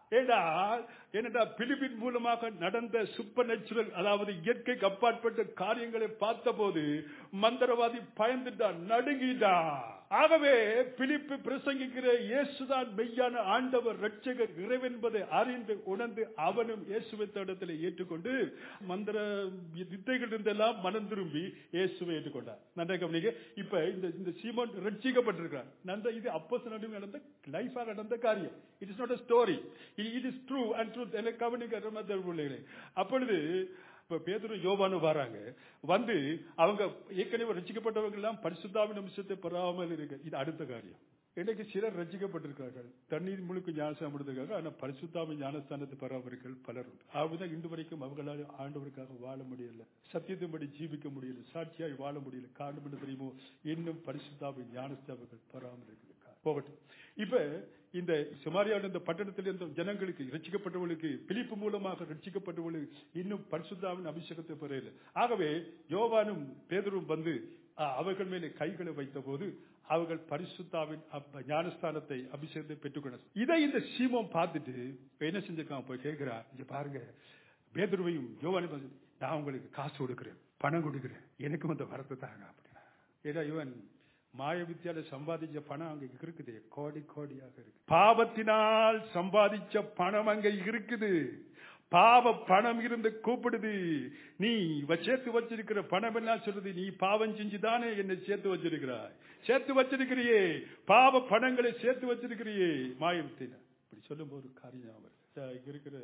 ஏனென்றா பிலிப்பின் மூலமாக நடந்த சூப்பர் நேச்சுரல், அதாவது இயற்கைக்கு அப்பாற்பட்ட காரியங்களை பார்த்த போது மந்திரவாதி பயந்துட்டான், நடுங்கிட்டான். ஆகவே பிலிப்பு பிரசங்கிக்கிற இயேசுதான் மெய்யான ஆண்டவர், ரட்சகர், இறைவென்பதை அறிந்து உணர்ந்து அவனும் இயேசுவை தடத்தில் ஏற்றுக்கொண்டு மந்திர வித்தைகள் இருந்தெல்லாம் மனம் திரும்பி இயேசுவை ஏற்றுக்கொண்டார். நன்றாக கவனிங்க. இப்ப இந்த சீமோன் ரட்சிக்கப்பட்டிருக்கிறார். நன்ற இது அப்போஸ்தலர்கள் நடந்த லைஃபாக நடந்த காரியம். It is not a story. It is true and truth. என கவனிக்க. அப்பொழுது பேதுரு யோவானும் வராங்க. வந்து அவங்க ஏற்கனவே ரட்சிக்கப்பட்டவர்கள் எல்லாம் பரிசுத்தாவின் அம்சத்தை பெறாமல் இருக்கு. இது அடுத்த காரியம். இன்னைக்கு சிலர் ரட்சிக்கப்பட்டிருக்கார்கள், தண்ணீர் முழுக்க ஞானஸ்தானம் எடுத்திருக்காங்க. ஆனா பரிசுத்தாவின் ஞானஸ்தானத்தை பெறாதவர்கள் பலர் உண்டு. அவர்தான் இன்று வரைக்கும் அவங்களால ஆண்டவருக்காக வாழ முடியல, சத்தியத்தின்படி ஜீவிக்க முடியல, சாட்சியாய் வாழ முடியல. காரணம் என்ன தெரியுமோ? இன்னும் பரிசுத்தாவின் ஞானஸ்தானங்கள் பெறாமல் இருக்குது. போகட்டும். இப்ப இந்த சமாரியாவில் இந்த பட்டணத்தில் இருந்த ஜனங்களுக்கு, ரட்சிக்கப்பட்டவர்களுக்கு, பிலிப்பு மூலமாக ரட்சிக்கப்பட்டவர்களுக்கு இன்னும் பரிசுத்தாவின் அபிஷேகத்தை பெறல. ஆகவே யோவானும் பேதுருவும் வந்து அவர்கள் மேலே கைகளை வைத்த போது அவர்கள் பரிசுத்தாவின் ஞானஸ்தானத்தை, அபிஷேகத்தை பெற்றுக்கொண்டார். இதை இந்த சீமோன் பார்த்துட்டு என்ன செஞ்சிருக்கான், போய் கேட்கிறான், இங்க பாருங்க, பேதுருவையும் யோவானையும், நான் உங்களுக்கு காசு கொடுக்கிறேன், பணம் கொடுக்கிறேன், எனக்கும் அந்த வரத்தை தாங்க அப்படின்னா. ஏன்னா இவன் மாய வித்தியால சம்பாதிச்ச பணம் அங்க இருக்குது, கோடி கோடியாக இருக்கு. பாவத்தினால் சம்பாதிச்ச பணம் அங்க இருக்குது. பாவ பணம் இருந்து கூப்பிடுது. நீ சேர்த்து வச்சிருக்கிற பணம் என்ன சொல்றது? நீ பாவம் செஞ்சுதானே என்னை சேர்த்து வச்சிருக்கிறாய், சேர்த்து வச்சிருக்கிறியே, பாவ பணங்களை சேர்த்து வச்சிருக்கிறியே மாய வித்தியில. இப்படி சொல்லும் போது காரியம் இங்க இருக்கிற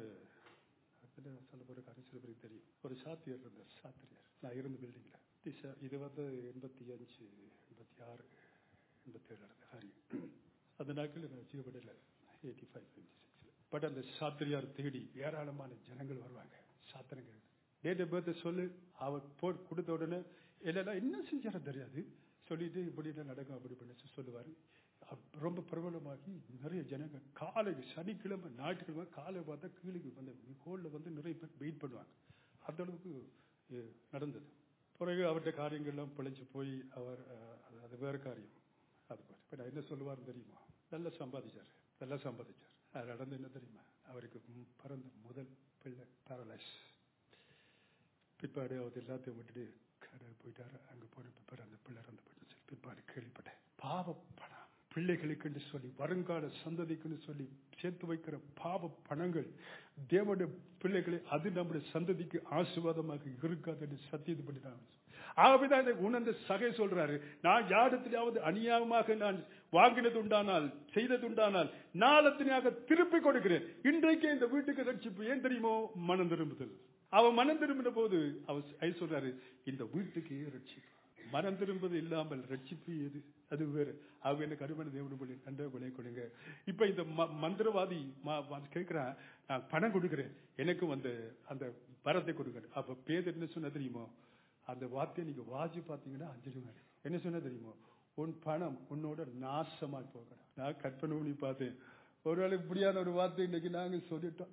சொல்ல போற காரியம் சில பேருக்கு தெரியும். ஒரு சாத்தியர் இருந்தார், சாத்திரியார். நான் இருந்த பில்டிங்ல இது வந்து எண்பத்தி அஞ்சு எண்பத்தி ஆறு எண்பத்தி ஏழு நடந்த காரியம். அந்த நாட்கள் ரசிக்கப்படல, எயிட்டி ஃபைவ் எயிட்டி சிக்ஸ்ல. பட் அந்த சாத்திரியார் தேடி ஏராளமான ஜனங்கள் வருவாங்க. சாத்திரங்கள் டேட் ஆஃப் பர்த் சொல்லு, அவர் போ கொடுத்த உடனே எல்லாம் என்ன செஞ்சாலும் தெரியாது சொல்லிட்டு இப்படி நடக்கும் அப்படி பண்ணி சொல்லுவாரு. ரொம்ப பிரபலமாகி நிறைய ஜனங்கள் காலை சனிக்கிழமை ஞாயிற்றுக்கிழமை காலை பார்த்தா கீழுக்கு வந்து கோல்ல வந்து நிறைய பேர் வெயிட் பண்ணுவாங்க. அந்த அளவுக்கு நடந்தது. பிறகு அவருடைய காரியங்கள்லாம் பிழைச்சு போய் அவர் அது வேற காரியம். அது இப்போ நான் என்ன சொல்லுவார் தெரியுமா? நல்லா சம்பாதிச்சார், நல்லா சம்பாதிச்சார். அது நடந்து என்ன தெரியுமா? அவருக்கு பிறந்த முதல் பிள்ளை பேரலைஸ். பிற்பாடு அவர் எல்லாத்தையும் விட்டுட்டு கடை போயிட்டாரு. அங்க போன பிற்பாடு அந்த பிள்ளை இறந்து போயிடுச்சு. பிற்பாடு கேள்விப்பட்டேன், பாவ பணம் பிள்ளைகளுக்கு சொல்லி, வருங்கால சந்ததிக்கு சொல்லி சேர்த்து வைக்கிற பாவ பணங்கள் தேவனுடைய பிள்ளைகளை அது நம்முடைய சந்ததிக்கு ஆசீர்வாதமாக இருக்காது என்று சத்தியத்தை பண்ணி தான். ஆகவேதான் இதை உணர்ந்த சகை சொல்றாரு, நான் யாரிடத்திலாவது அநியாயமாக நான் வாங்கினது உண்டானால், செய்தது உண்டானால் நாளத்தினாக திருப்பி கொடுக்கிறேன். இன்றைக்கே இந்த வீட்டுக்கு ரட்சிப்பு. ஏன் தெரியுமோ? மனம் திரும்புதல். அவன் மனம் திரும்பின போது அவர் சொல்றாரு, இந்த வீட்டுக்கு ரட்சிப்பு. மனம் திரும்புவது இல்லாமல் ரட்சிப்பு எது? அது வேறு. அவங்க என்ன கருமன தேவனுடைய கண்ட விலை கொடுங்க. இப்ப இந்த மந்திரவாதி கேட்கிறான், நான் பணம் கொடுக்கிறேன், எனக்கு வந்து அந்த வரத்தை கொடுங்க. அப்ப பேதர் என்ன சொன்ன தெரியுமோ? அந்த வார்த்தையை நீங்க வாசி பாத்தீங்கன்னா அஞ்சலி என்ன சொன்ன தெரியுமோ? உன் பணம் உன்னோட நாசமா போகணும். நான் கற்பனை பண்ணி பார்த்தேன். ஒருவேளை இப்படியான ஒரு வார்த்தை இன்னைக்கு நாங்க சொல்லிட்டோம்.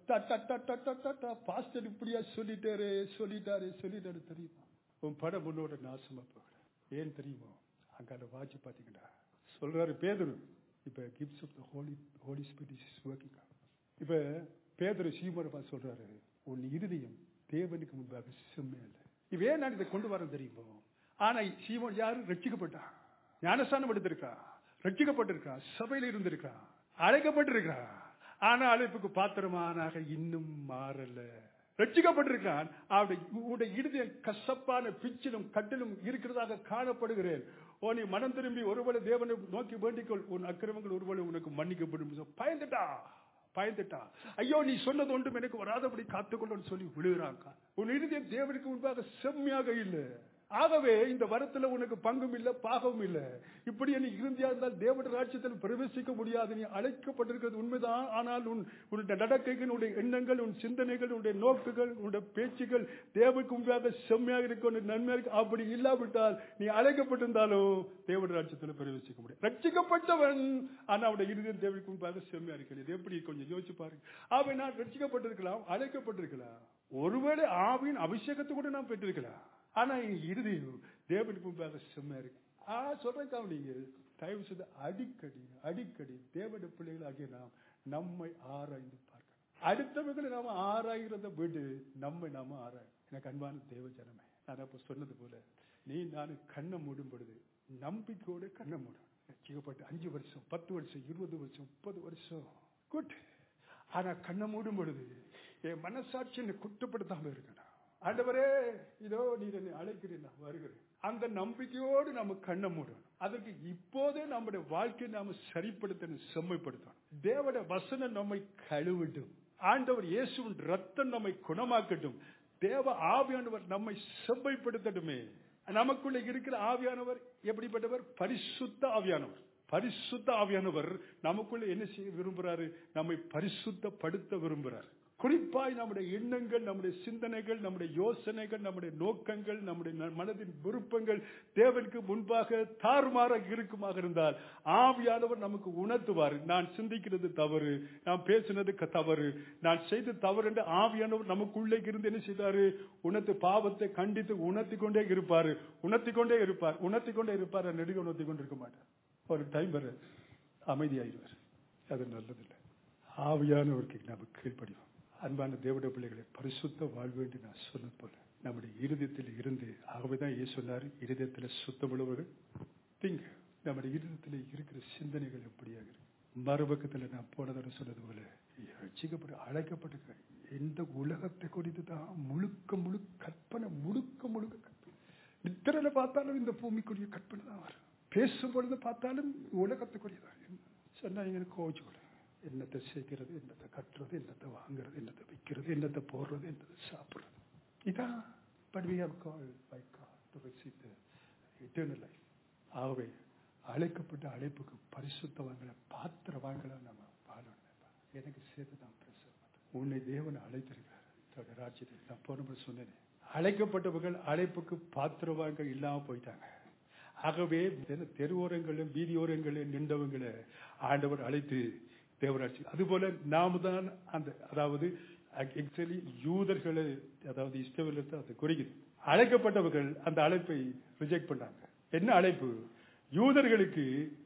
பாஸ்டர் இப்படியா சொல்லிட்டாரு சொல்லிட்டாரு சொல்லிட்டாரு தெரியுமா? உன் படம் உன்னோட நாசமா போகணும். ஏன் தெரியுமோ? அங்கால வாட்சி பாத்தீங்கன்னா சொல்றாரு பேதுரு, இப்ப gifts of the holy holy spirit is working. இப்ப பேதுரு சீமோனை சொல்றாரு, உன் இருதயம் தேவனுக்கு முன்பாக செம்மையா இல்லை. இப்ப ஏன் நான் இதை கொண்டு வரேன் தெரியுமோ? ஆனா சீமோன் யாரு? ரட்சிக்கப்பட்டா, ஞானஸ்தானம் எடுத்திருக்கா, ரட்சிக்கப்பட்டிருக்கா, சபையில இருந்திருக்கா, அழைக்கப்பட்டிருக்கா. ஆனா அழைப்புக்கு பாத்திரமானாக இன்னும் மாறல. ரட்சிக்கப்பட்டிருக்கான். அவருடைய இருதயம் கசப்பான பிச்சிலும் கட்டிலும் இருக்கிறதாக காணப்படுகிறேன். ஓ, நீ மனம் திரும்பி ஒருவேளை தேவனை நோக்கி வேண்டிக்கொள், உன் அக்கிரமங்கள் ஒருவேளை உனக்கு மன்னிக்கப்படும். பயந்துட்டா பயந்துட்டா ஐயோ, நீ சொன்னது ஒன்றும் எனக்கு வராதபடி காத்துக்கொள்ளு சொல்லி விழுகிறாங்க. உன் இருதயம் தேவனுக்கு முன்பாக செம்மையாக இல்லை. ஆகவே இந்த வரத்துல உனக்கு பங்கும் இல்லை, பாகமும் இல்லை. இப்படி நீ இருந்தியா இருந்தால் தேவனுடைய ராஜ்யத்தில் பிரவேசிக்க முடியாது. நீ அழைக்கப்பட்டிருக்கிறது உண்மைதான். ஆனால் உன் உன்னுடைய நடக்கைகள், உன்னுடைய எண்ணங்கள், உன் சிந்தனைகள், உன்னுடைய நோக்குகள், உன்னுடைய பேச்சுகள் தேவனுக்கு முன்பாக செம்மையாக இருக்க நன்மையாக இருக்கு. அப்படி இல்லாவிட்டால் நீ அழைக்கப்பட்டிருந்தாலும் தேவனுடைய ராஜ்யத்தில் பிரவேசிக்க முடியாது. ரட்சிக்கப்பட்டவன் ஆனா அவருடைய இருதயம் தேவனுக்கு முன்பாக செம்மையா இருக்கிறது. எப்படி கொஞ்சம் யோசிச்சு பாருங்க. அவன் நான் ரட்சிக்கப்பட்டிருக்கலாம், அழைக்கப்பட்டிருக்கலாம், ஒருவேளை ஆவியின் அபிஷேகத்தை கூட நான் பெற்றிருக்கலாம். ஆனா இருதயம் தேவனுக்கு முன்பாக செம்மையா இருக்கு. ஆ சொல்றேன் கவனிங்க, தயவு செய்து அடிக்கடி அடிக்கடி தேவனுடைய பிள்ளைகளாகிய நாம் நம்மை ஆராய்ந்து பார்க்கணும். அடுத்தவர்களை நாம ஆராய்கிறத விடு, நம்மை நாம ஆராய். எனக்கு அன்பான தேவ ஜனமே, நான் அப்ப சொன்னது போல நீ நானும் கண்ணை மூடும் பொழுது நம்பிக்கையோட கண்ணை மூடும். ரட்சிக்கப்பட்டு அஞ்சு வருஷம், பத்து வருஷம், இருபது வருஷம், முப்பது வருஷம் குட். ஆனா கண்ணை மூடும் பொழுது என் மனசாட்சி என்னை குற்றப்படுத்தாம இருக்கணும். ஆண்டவரே, இதோ நீர் என்னை அழைக்கிறேன், நான் வருகிறேன். அந்த நம்பிக்கையோடு நம்ம கண்ணை மூடணும். அதற்கு இப்போதே நம்முடைய வாழ்க்கையை நாம சரிப்படுத்தணும், செம்மைப்படுத்தணும். தேவனுடைய வசனம் நம்மை கழுவிடும். ஆண்டவர் இயேசுவின் ரத்தம் நம்மை குணமாக்கட்டும். தேவ ஆவியானவர் நம்மை செம்மைப்படுத்தட்டுமே. நமக்குள்ள இருக்கிற ஆவியானவர் எப்படிப்பட்டவர்? பரிசுத்த ஆவியானவர். பரிசுத்த ஆவியானவர் நமக்குள்ள என்ன செய்ய விரும்புறாரு? நம்மை பரிசுத்தப்படுத்த விரும்புறாரு. குறிப்பாய் நம்முடைய எண்ணங்கள், நம்முடைய சிந்தனைகள், நம்முடைய யோசனைகள், நம்முடைய நோக்கங்கள், நம்முடைய மனதின் விருப்பங்கள் தேவனுக்கு முன்பாக தாறுமாறாக இருக்குமாக இருந்தால் ஆவியானவர் நமக்கு உணர்த்துவார். நான் சிந்திக்கிறது தவறு, நான் பேசினது தவறு, நான் செய்த தவறு என்று ஆவியானவர் நமக்குள்ளே இருந்து என்ன செய்தாரு? உணர்த்து, பாவத்தை கண்டித்து உணர்த்தி கொண்டே இருப்பாரு, உணர்த்தி கொண்டே இருப்பார், உணர்த்தி கொண்டே இருப்பார். நெடுக உணர்த்தி கொண்டு இருக்க மாட்டார். ஒரு டைம் வர அமைதியாயிருவார். அது நல்லதில்லை. ஆவியானவருக்கு நமக்கு கீழ்ப்படிவோம். அன்பான தேவனுடைய பிள்ளைகளை, பரிசுத்த வாழ்வு என்று நான் சொன்னது போல நம்முடைய இருதயத்தில் இருந்து, ஆகவேதான் ஏன் சொன்னாரு, இருதயத்தில் சுத்தம் உள்ளவர்கள் திங்க. நம்முடைய இருதயத்தில் இருக்கிற சிந்தனைகள் எப்படியாக இருக்கு. மறுபக்கத்தில் நான் போனதோட சொன்னது போல ரட்சிக்கப்பட்டு அழைக்கப்பட்டிருக்க இந்த உலகத்தை குறித்து தான் முழுக்க முழு கற்பனை, முழுக்க முழுக்க கற்பனை. நித்திரையில பார்த்தாலும் இந்த பூமிக்குரிய கற்பனை தான் வரும். பேசும் பொழுது பார்த்தாலும் உலகத்துக்குரியதான் சொன்னா எங்களுக்கு கோச்சு கூட. என்னத்தை சேர்க்கிறது, என்னத்தை கட்டுறது, என்னத்தை வாங்குறது, என்னத்தை விற்கிறது, என்னத்தை போடுறது, என்னத்தை சாப்பிடுறது, இதான். But we have called by God to receive the eternal life. ஆகவே அழைக்கப்பட்ட அழைப்புக்கு பரிசுத்தவான்களை பாத்திரவான்களை நம்ம வாழணும். எனக்கு சேர்த்து தான் பிரசவம். உன்னை தேவனை அழைத்திருக்கிறார் ராஜ்யத்தை. நான் போன சொன்னேன், அழைக்கப்பட்டவர்கள் அழைப்புக்கு பாத்திரவான்கள் இல்லாம போயிட்டாங்க. ஆகவே தெருவோரங்களும் வீதியோரங்களும் நின்றவங்களை ஆண்டவர் அழைத்து தேவராட்சி. அதுபோல நாம தான் அந்த, அதாவது ஆக்சுவலி யூதர்களை, அதாவது இஸ்ரவேலத்தை அது குறிக்குது. அழைக்கப்பட்டவர்கள் அந்த அழைப்பை ரிஜெக்ட் பண்ணாங்க. என்ன அழைப்பு? யூதர்களுக்கு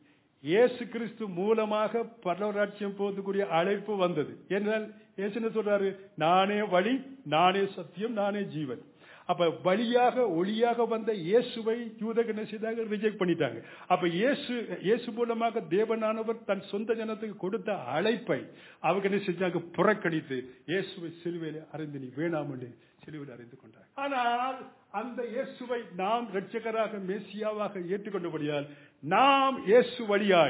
இயேசு கிறிஸ்து மூலமாக பரலோகராட்சியம் போவதற்குரிய அழைப்பு வந்தது. என்றால் இயேசு என்ன சொல்றாரு? நானே வழி, நானே சத்தியம், நானே ஜீவன். அப்ப வழியாக ஒளியாக வந்த இயேசுவை யூதர்கள் என்ன செய்தாங்க? ரிஜெக்ட் பண்ணிட்டாங்க. அப்ப இயேசு இயேசு மூலமாக தேவனானவர் தன் சொந்த ஜனத்துக்கு கொடுத்த அழைப்பை அவங்க என்ன செஞ்சாங்க? புறக்கணித்து இயேசுவை சிலுவையில் அறிந்து, நீ வேணாம் என்று சிலுவையில் அறிந்து கொண்டார். ஆனால் அந்த இயேசுவை நாம் இரட்சகராக மேசியாவாக ஏற்றுக்கொண்டபடியால் நாம் இயேசு வழியாய்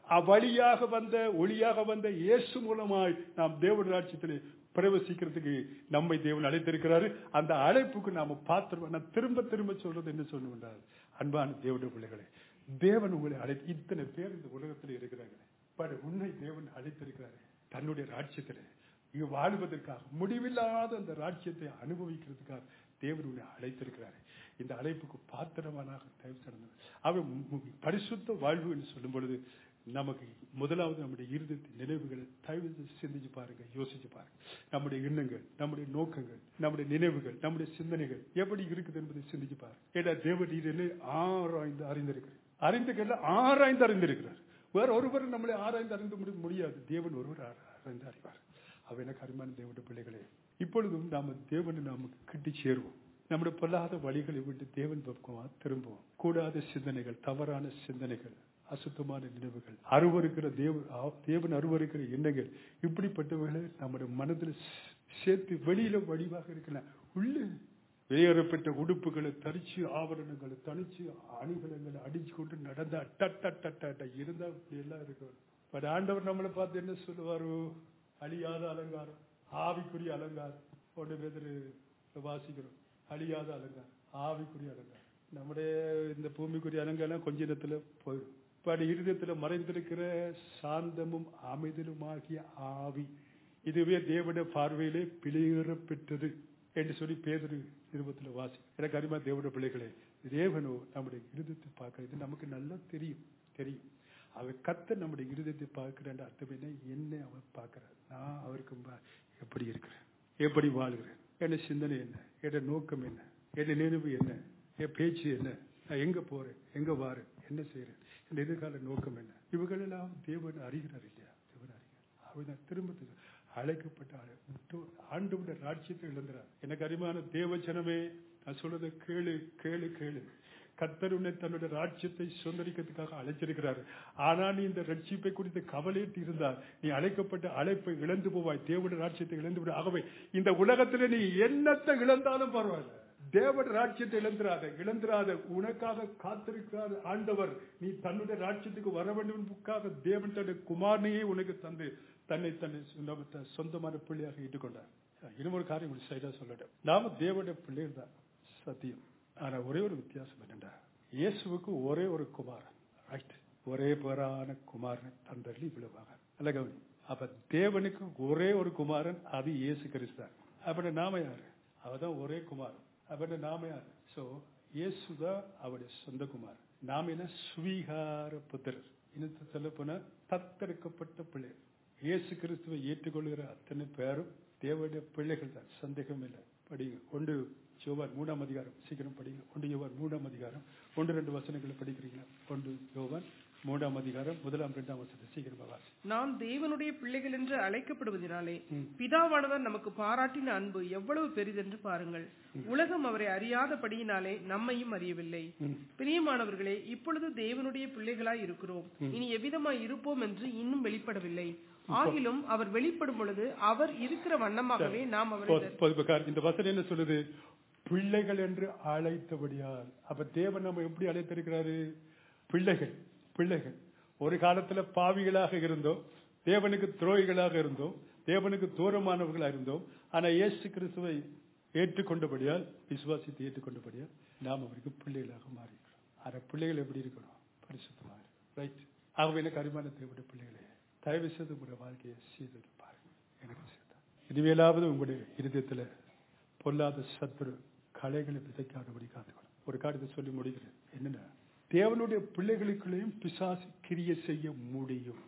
அவ்வழியாக வந்த ஒளியாக வந்த இயேசு மூலமாய் நாம் தேவனுடைய ராஜ்யத்திலே பிரவேசிக்கிறதுக்கு நம்மை தேவன் அழைத்திருக்கிறாரு. அந்த அழைப்புக்கு நாம பாத்திரம். நான் திரும்ப திரும்ப சொல்றது என்ன சொல்லுவேன், அன்பான தேவனுடைய பிள்ளைகளே, தேவன் உங்களை அழை இத்தனை பேர் இந்த உலகத்தில் இருக்கிறாங்க. பட் உன்னை தேவன் அழைத்திருக்கிறாரு தன்னுடைய ராஜ்யத்திலே இங்கு வாழ்வதற்காக, முடிவில்லாத அந்த ராஜ்யத்தை அனுபவிக்கிறதுக்காக தேவன் உன்னை அழைத்திருக்கிறாரு. இந்த அழைப்புக்கு பாத்திரமானாக தயவு செய்து அவர் பரிசுத்த வாழ்வு என்று சொல்லும் பொழுது நமக்கு முதலாவது நம்முடைய இருதயத்தின் நினைவுகளை தயவு சிந்திச்சு பாருங்க, யோசிச்சு பாருங்க. நம்முடைய எண்ணங்கள், நம்முடைய நோக்கங்கள், நம்முடைய நினைவுகள், நம்முடைய சிந்தனைகள் எப்படி இருக்குது என்பதை சிந்திச்சு பாருங்க. ஏன்னா தேவன் ஆராய்ந்து அறிந்திருக்கிறார், அறிந்துகள் ஆராய்ந்து அறிந்திருக்கிறார். வேற ஒருவர் நம்மளை ஆராய்ந்து அறிந்து முடியாது, தேவன் ஒருவர் ஆராய்ந்து அறிவார். அவ எனக்கு அருமையான தேவனுடைய பிள்ளைகளே, இப்பொழுதும் நாம தேவனை நமக்கு கிட்டி சேருவோம். நம்முடைய பொல்லாத வழிகளை விட்டு தேவன் பக்கமா திரும்புவோம். கூடாத சிந்தனைகள், தவறான சிந்தனைகள், அசுத்தமான நினைவுகள், அருவருக்கிற தேவன் அருவருக்கிற எண்ணங்கள், இப்படிப்பட்டவர்களை நம்முடைய மனதில் சேர்த்து வெளியில வடிவாக இருக்கலாம். உள்ள வெளியேறப்பட்ட உடுப்புகளை தரிச்சு, ஆவரணங்களை தனிச்சு, அணிகலங்களை அடிச்சு கொண்டு நடந்தா டட்ட இருந்தா இப்படி எல்லாம் இருக்கும். பட் ஆண்டவர் நம்மளை பார்த்து என்ன சொல்லுவாரு, அழியாத அலங்காரம், ஆவிக்குரிய அலங்காரம். ஒன்று பேர் வாசிக்கிறோம், அழியாத அலங்காரம், ஆவிக்குரிய அலங்காரம். நம்முடைய இந்த பூமிக்குரிய அலங்காரம் கொஞ்ச நேரத்துல போயிடும். பட் இருதயத்துல மறைந்திருக்கிற சாந்தமும் அமைதலுமாகிய ஆவி, இதுவே தேவனுடைய பார்வையிலே பிழையேற பெற்றது என்று சொல்லி பேதுரு நிருபத்துல வாசி. எனக்கு அருமையான தேவனுடைய பிள்ளைகளே, தேவனோ நம்முடைய இருதயத்தை பார்க்கிறது நமக்கு நல்லா தெரியும் தெரியும் அவர் கத்த நம்முடைய இருதயத்தை பார்க்கிற அர்த்தம் என்ன, என்ன அவர் பார்க்கிறார், நான் அவருக்கு எப்படி இருக்கிறேன், எப்படி வாழ்கிறேன், என்ன சிந்தனை என்ன, என்ன நோக்கம் என்ன, என்ன நினைவு என்ன, என் பேச்சு என்ன, நான் எங்க போறேன், எங்க வாரேன், என்ன செய்யறேன், என் எதிர்கால நோக்கம் என்ன, இவர்கள் எல்லாம் தேவன் அறிகிறார் இல்லையா, தேவன் அறிகிறார். அவர் திரும்ப அழைக்கப்பட்ட ஆண்டவருடைய ராஜ்யத்தை இழந்தார். எனக்கு அருமையான தேவஜனமே, நான் சொல்றதை கேளு கேளு கேளு. கர்த்தர் உன்னை தன்னுடைய ராஜ்யத்தை சுதந்திரிக்கிறதுக்காக அழைச்சிருக்கிறார். ஆனா நீ இந்த ரட்சிப்பை குறித்து கவலையிட்டு இருந்தால் நீ அழைக்கப்பட்ட அழைப்பை இழந்து போவாய், தேவனுடைய ராஜ்யத்தை இழந்து விட. ஆகவே இந்த உலகத்துல நீ என்னத்தை இழந்தாலும் பரவாயில்ல, தேவனுடைய ராஜ்யத்தை இழந்துராத இழந்துராத உனக்காக காத்திருக்கிறார் ஆண்டவர். நீ தன்னுடைய ராஜ்யத்துக்கு வர வேண்டும் என்பதற்காக தேவன் தன்னுடைய குமாரனையே உனக்கு தந்து தன்னை தன்னை சொந்தமான பிள்ளையாக ஏற்றுக்கொண்டார். இன்னும் ஒரு காரியம் சைடா சொல்லட்டும், நாம தேவனுடைய பிள்ளைகள் தான் சத்தியம். ஆனா ஒரே ஒரு வித்தியாசம் என்னண்டா, இயேசுவுக்கு ஒரே ஒரு குமாரன், ரைட், ஒரே பேரான குமாரன் தந்தள்ளி விழுவாங்க. அல்ல கவனி, அப்ப தேவனுக்கு ஒரே ஒரு குமாரன், அது இயேசு கிறிஸ்து. அப்ப நாம யாரு, அவதான் ஒரே குமாரன். அப்ப நாம யாரு, சோ இயேசுதான் அவருடைய சொந்த குமாரன். நாம என்ன சுவீகார புத்திரர், இன்னும் சொல்ல போன தத்தெடுக்கப்பட்ட பிள்ளைகள். இயேசு கிறிஸ்துவை ஏற்றுக்கொள்கிற அத்தனை பேரும் தேவனுடைய பிள்ளைகள் தான், சந்தேகம் இல்லை. படிங்க, ஒன்று யோவான் மூணாம் அதிகாரம், சீக்கிரம் படிங்க. ஒன்று யோவான் மூணாம் அதிகாரம், ஒன்று ரெண்டு வசனங்களை படிக்கிறீங்களா? ஒன்று யோவான் மூன்றாம் அதிகாரம் முதலாம் இரண்டாம் வசனத்தை சீக்கிரமா வாசி. நாம் தேவனுடைய பிள்ளைகள் என்று அழைக்கப்படுவதனாலே பிதாவானவர் நமக்கு பாராட்டின அன்பு எவ்வளவு பெரிதென்று பாருங்கள். உலகம் அவரை அறியாதபடியினாலே நம்மையும் அறியவில்லை. பிரியமானவர்களே, இப்பொழுது தேவனுடைய பிள்ளைகளாய் இருக்கிறோம், இனி எவ்விதமாய் இருப்போம் என்று இன்னும் வெளிப்படவில்லை. ஆகிலும் அவர் வெளிப்படும் பொழுது அவர் இருக்கிற வண்ணமாகவே நாம் அவரை. இந்த வசனம் என்ன சொல்லுது, பிள்ளைகள் என்று அழைத்தபடியால். அப்ப தேவன் நம்ம எப்படி அழைத்திருக்கிறாரு, பிள்ளைகள் பிள்ளைகள். ஒரு காலத்துல பாவிகளாக இருந்தோம், தேவனுக்கு துரோகிகளாக இருந்தோம், தேவனுக்கு தூரமானவர்களாக இருந்தோம். ஆனா இயேசு கிறிஸ்துவை ஏற்றுக்கொண்டபடியால், விசுவாசித்து ஏற்றுக்கொண்டபடியால் நாம் அவருக்கு பிள்ளைகளாக மாறிக்கிறோம். ஆனா பிள்ளைகள் எப்படி இருக்கணும், பரிசுத்தமாக. ரைட். ஆகவே எனக்கு அருமையான தேவனுடைய பிள்ளைகளே, தயவு செய்து உங்களுடைய வாழ்க்கையை சீர்தூக்கி பாருங்க. எனக்கு சேர்த்தா இனிமேலாவது உங்களுடைய இருதயத்துல பொல்லாத சத்துரு கலைகளை விதைக்காதபடி காத்துக்கணும். ஒரு காரியத்தை சொல்லி முடிக்கிறேன், என்னன்னா தேவனுடைய பிள்ளைகளுக்குள்ளேயும் பிசாசு கிரியை செய்ய முடியும்.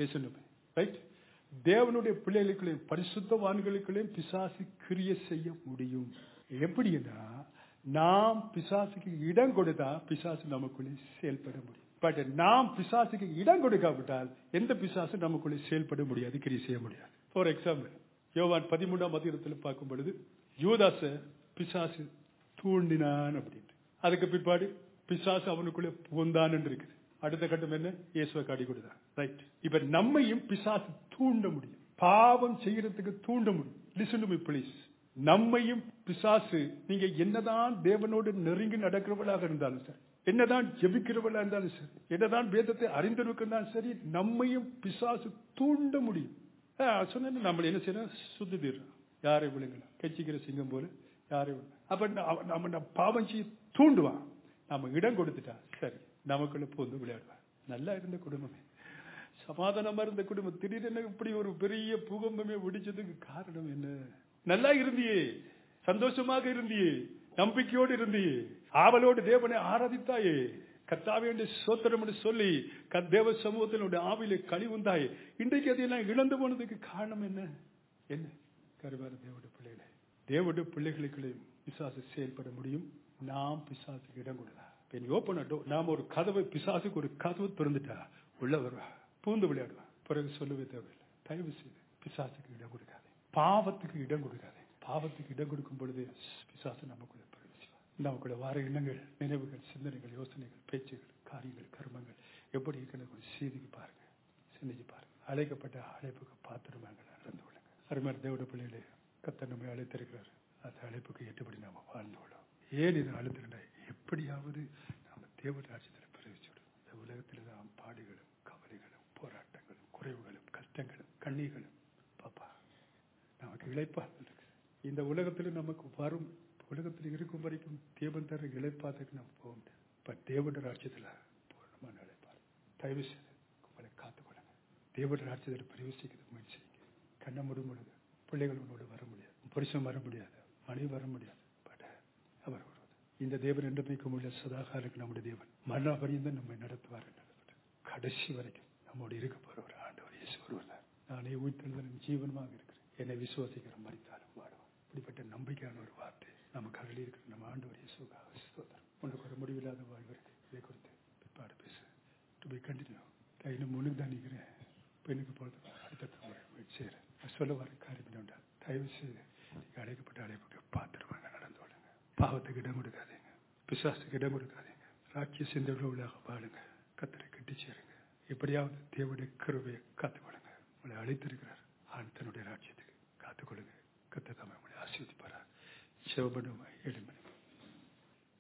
ரைட். தேவனுடைய பிள்ளைகளுக்குள்ளேயும் பரிசுத்தவான்களுக்குள்ளேயும் பிசாசு கிரியை செய்ய முடியும். எப்படின்னா, நாம் பிசாசுக்கு இடம் கொடுத்தா பிசாசு நமக்குள்ளே செயல்பட முடியும். பட் நாம் பிசாசுக்கு இடம் கொடுக்காவிட்டால் எந்த பிசாசு நமக்குள்ளே செயல்பட முடியாது, கிரியை செய்ய முடியாது. ஃபார் எக்ஸாம்பிள், யோவான் பதிமூன்றாம் அதிகாரத்தில் பார்க்கும் பொழுது யூதாச பிசாசு தூண்டினான் அப்படின்ட்டு, அதுக்கு பிற்பாடு பிசாசு அவனுக்குள்ளே புகுந்தான் என்று இருக்குது. அடுத்த கட்டம் என்ன, இயேசுவை காட்டி கொடுத்தான். ரைட். இப்ப நம்மையும் பிசாசு தூண்ட முடியும், பாவம் செய்யறதுக்கு தூண்ட முடியும். Listen to me please. நம்மையும் பிசாசு, நீங்க என்னதான் தேவனோடு நெருங்கி நடக்கிறவர்களாக இருந்தாலும் சார், என்னதான் ஜெபிக்கிறவளா இருந்தாலும் சரி, என்னதான் வேதத்தை அறிந்திருக்கிறாலும் சரி, நம்மையும் பிசாசு தூண்ட முடியும். சொன்ன நம்மள என்ன செய்யணும்? சுத்தி தீர்றோம். யாரை விழுங்கலாம்? கட்சிக்கிற சிங்கம் போல யாரை அப்ப நம்ம பாவம் செய்ய தூண்டுவான். நம்ம இடம் கொடுத்துட்டா சரி, நமக்குள்ள போந்து விளையாடுவான். நல்லா இருந்த குடும்பமே, சமாதானமா இருந்த குடும்பம் திடீரென இப்படி ஒரு பெரிய பூகம்பமே வெடிச்சதுக்கு காரணம் என்ன? நல்லா இருந்தியே, சந்தோஷமாக இருந்தியே, நம்பிக்கையோடு இருந்தியே, ஆவலோடு தேவனை ஆராதித்தாயே, கர்த்தாவே என்று ஸ்தோத்திரம் என்று சொல்லி தேவ சமூகத்தினுடைய ஆவிலே கழிவுந்தாயே. இன்றைக்கு அதையெல்லாம் இழந்து போனதுக்கு காரணம் என்ன? என்ன? கருவார தேவனுடைய பிள்ளைகளே, தேவனுடைய பிள்ளைகளுக்கு பிசாசு செயல்பட முடியும். நாம் பிசாசுக்கு இடம் கொடுத்தா, ஓப்பன் நாம ஒரு கதவை, பிசாசுக்கு ஒரு கதவு திறந்துட்டா உள்ள வருவா, பூந்து விளையாடுவா. பிறகு சொல்லவே தேவையில்லை. தயவு செய்து பிசாசுக்கு இடம் கொடுக்காதே, பாவத்துக்கு இடம் கொடுக்காதே. பாவத்துக்கு இடம் கொடுக்கும் பொழுது பிசாசு நமக்குள்ள பிரவேசிப்பார். நமக்குள்ள வார எண்ணங்கள், நினைவுகள், சிந்தனைகள், யோசனைகள், பேச்சுகள், காரியங்கள், கர்மங்கள் எப்படி இருக்கிற செய்திக்கு பாருங்க, சிந்திச்சு பாருங்க. அழைக்கப்பட்ட அழைப்புக்கு பாத்திரமாக நடந்து கொள்ளுங்க. அருமையான தேவனுடைய பிள்ளைகளே, கர்த்தர் நம்மை அழைத்திருக்கிறார். அந்த அழைப்புக்கு ஏற்றபடி நாம வாழ்ந்து கொள்ளும். ஏன் இதை அழைத்திருந்தா, எப்படியாவது நாம தேவ ராஜ்யத்தில் பிரவேசிச்சுடும். இந்த உலகத்தில் தான் பாடுகளும் கவலைகளும் போராட்டங்களும் குறைவுகளும் கஷ்டங்களும் கண்ணீர்களும் பாப்பா நமக்கு இழைப்பார்கள் இருக்கு. இந்த உலகத்தில் நமக்கு வரும், உலகத்தில் இருக்கும் வரைக்கும் தேவன் தர இழைப்பாதற்கு நம்ம போக முடியாது. இப்ப தேவனுடைய ராஜ்யத்தில் பூர்ணமான இழைப்பார். தயவு செய்து உங்களை காத்துக்கொள்ளுங்க. தேவனுடைய ராஜ்யத்தில் பிரவேசிக்கிறது முயற்சி செய்யுங்க. கண்ணை மூடும் பொழுது பிள்ளைகள் உன்னோடு வர முடியாது, புருஷன் வர முடியாது, மனைவி வர முடியாது. பட் அவர் வருவது. இந்த தேவன் என்றைக்கு முடியல, சதாகாலுக்கு நம்முடைய தேவன் மரண பரியந்தம் நம்மை நடத்துவார். கடைசி வரைக்கும் நம்மோடு இருக்க போற ஒரு ஆண்டவர் இயேசு ஒருவர் தான். நானே உயிர்த்தெழுதலும் ஜீவனமாக இருக்கிறேன், என்னை விசுவாசிக்கிற மரித்தாலும் வாடுவான். இப்படிப்பட்ட நம்பிக்கையான ஒரு வார்த்தை நமக்கு அருளி இருக்கிற நம்ம ஆண்டவர் இயேசுக்காக ஸ்தோத்திரம். உனக்கு ஒரு முடிவில்லாத வாழ்வு இருக்கு. இதை குறித்து பிற்பாடு பேசு. To be continue. இன்னும் முன்னுக்கு தான் நிற்கிறேன். பெண்ணுக்கு பொழுது அடுத்த முயற்சி செய்கிறேன். சொல்ல வர காரியம் உண்டா? தயவு செய்து நீங்க அழைக்கப்பட்ட அழைப்புக்கு பாத்திரமாக நடந்து கொள்ளுங்க. பாவத்துக்கு இடம் கொடுக்காதீங்க, பிசாசுக்கு இடம் கொடுக்காதீங்க. ராட்சிய சிந்தனைகளாக வாழுங்க. கத்தரை கட்டி சேருங்க. எப்படியாவது தேவனுடைய கிருபையை காத்துக்கொள்ளுங்க. உங்களை அழைத்திருக்கிறார் ஆண் தன்னுடைய ராட்சியத்துக்கு. காத்துக்கொள்ளுங்க. கத்த தம்மை உங்களை ஆசீர்வதிப்பாரா. சிவபடுமை எளிமை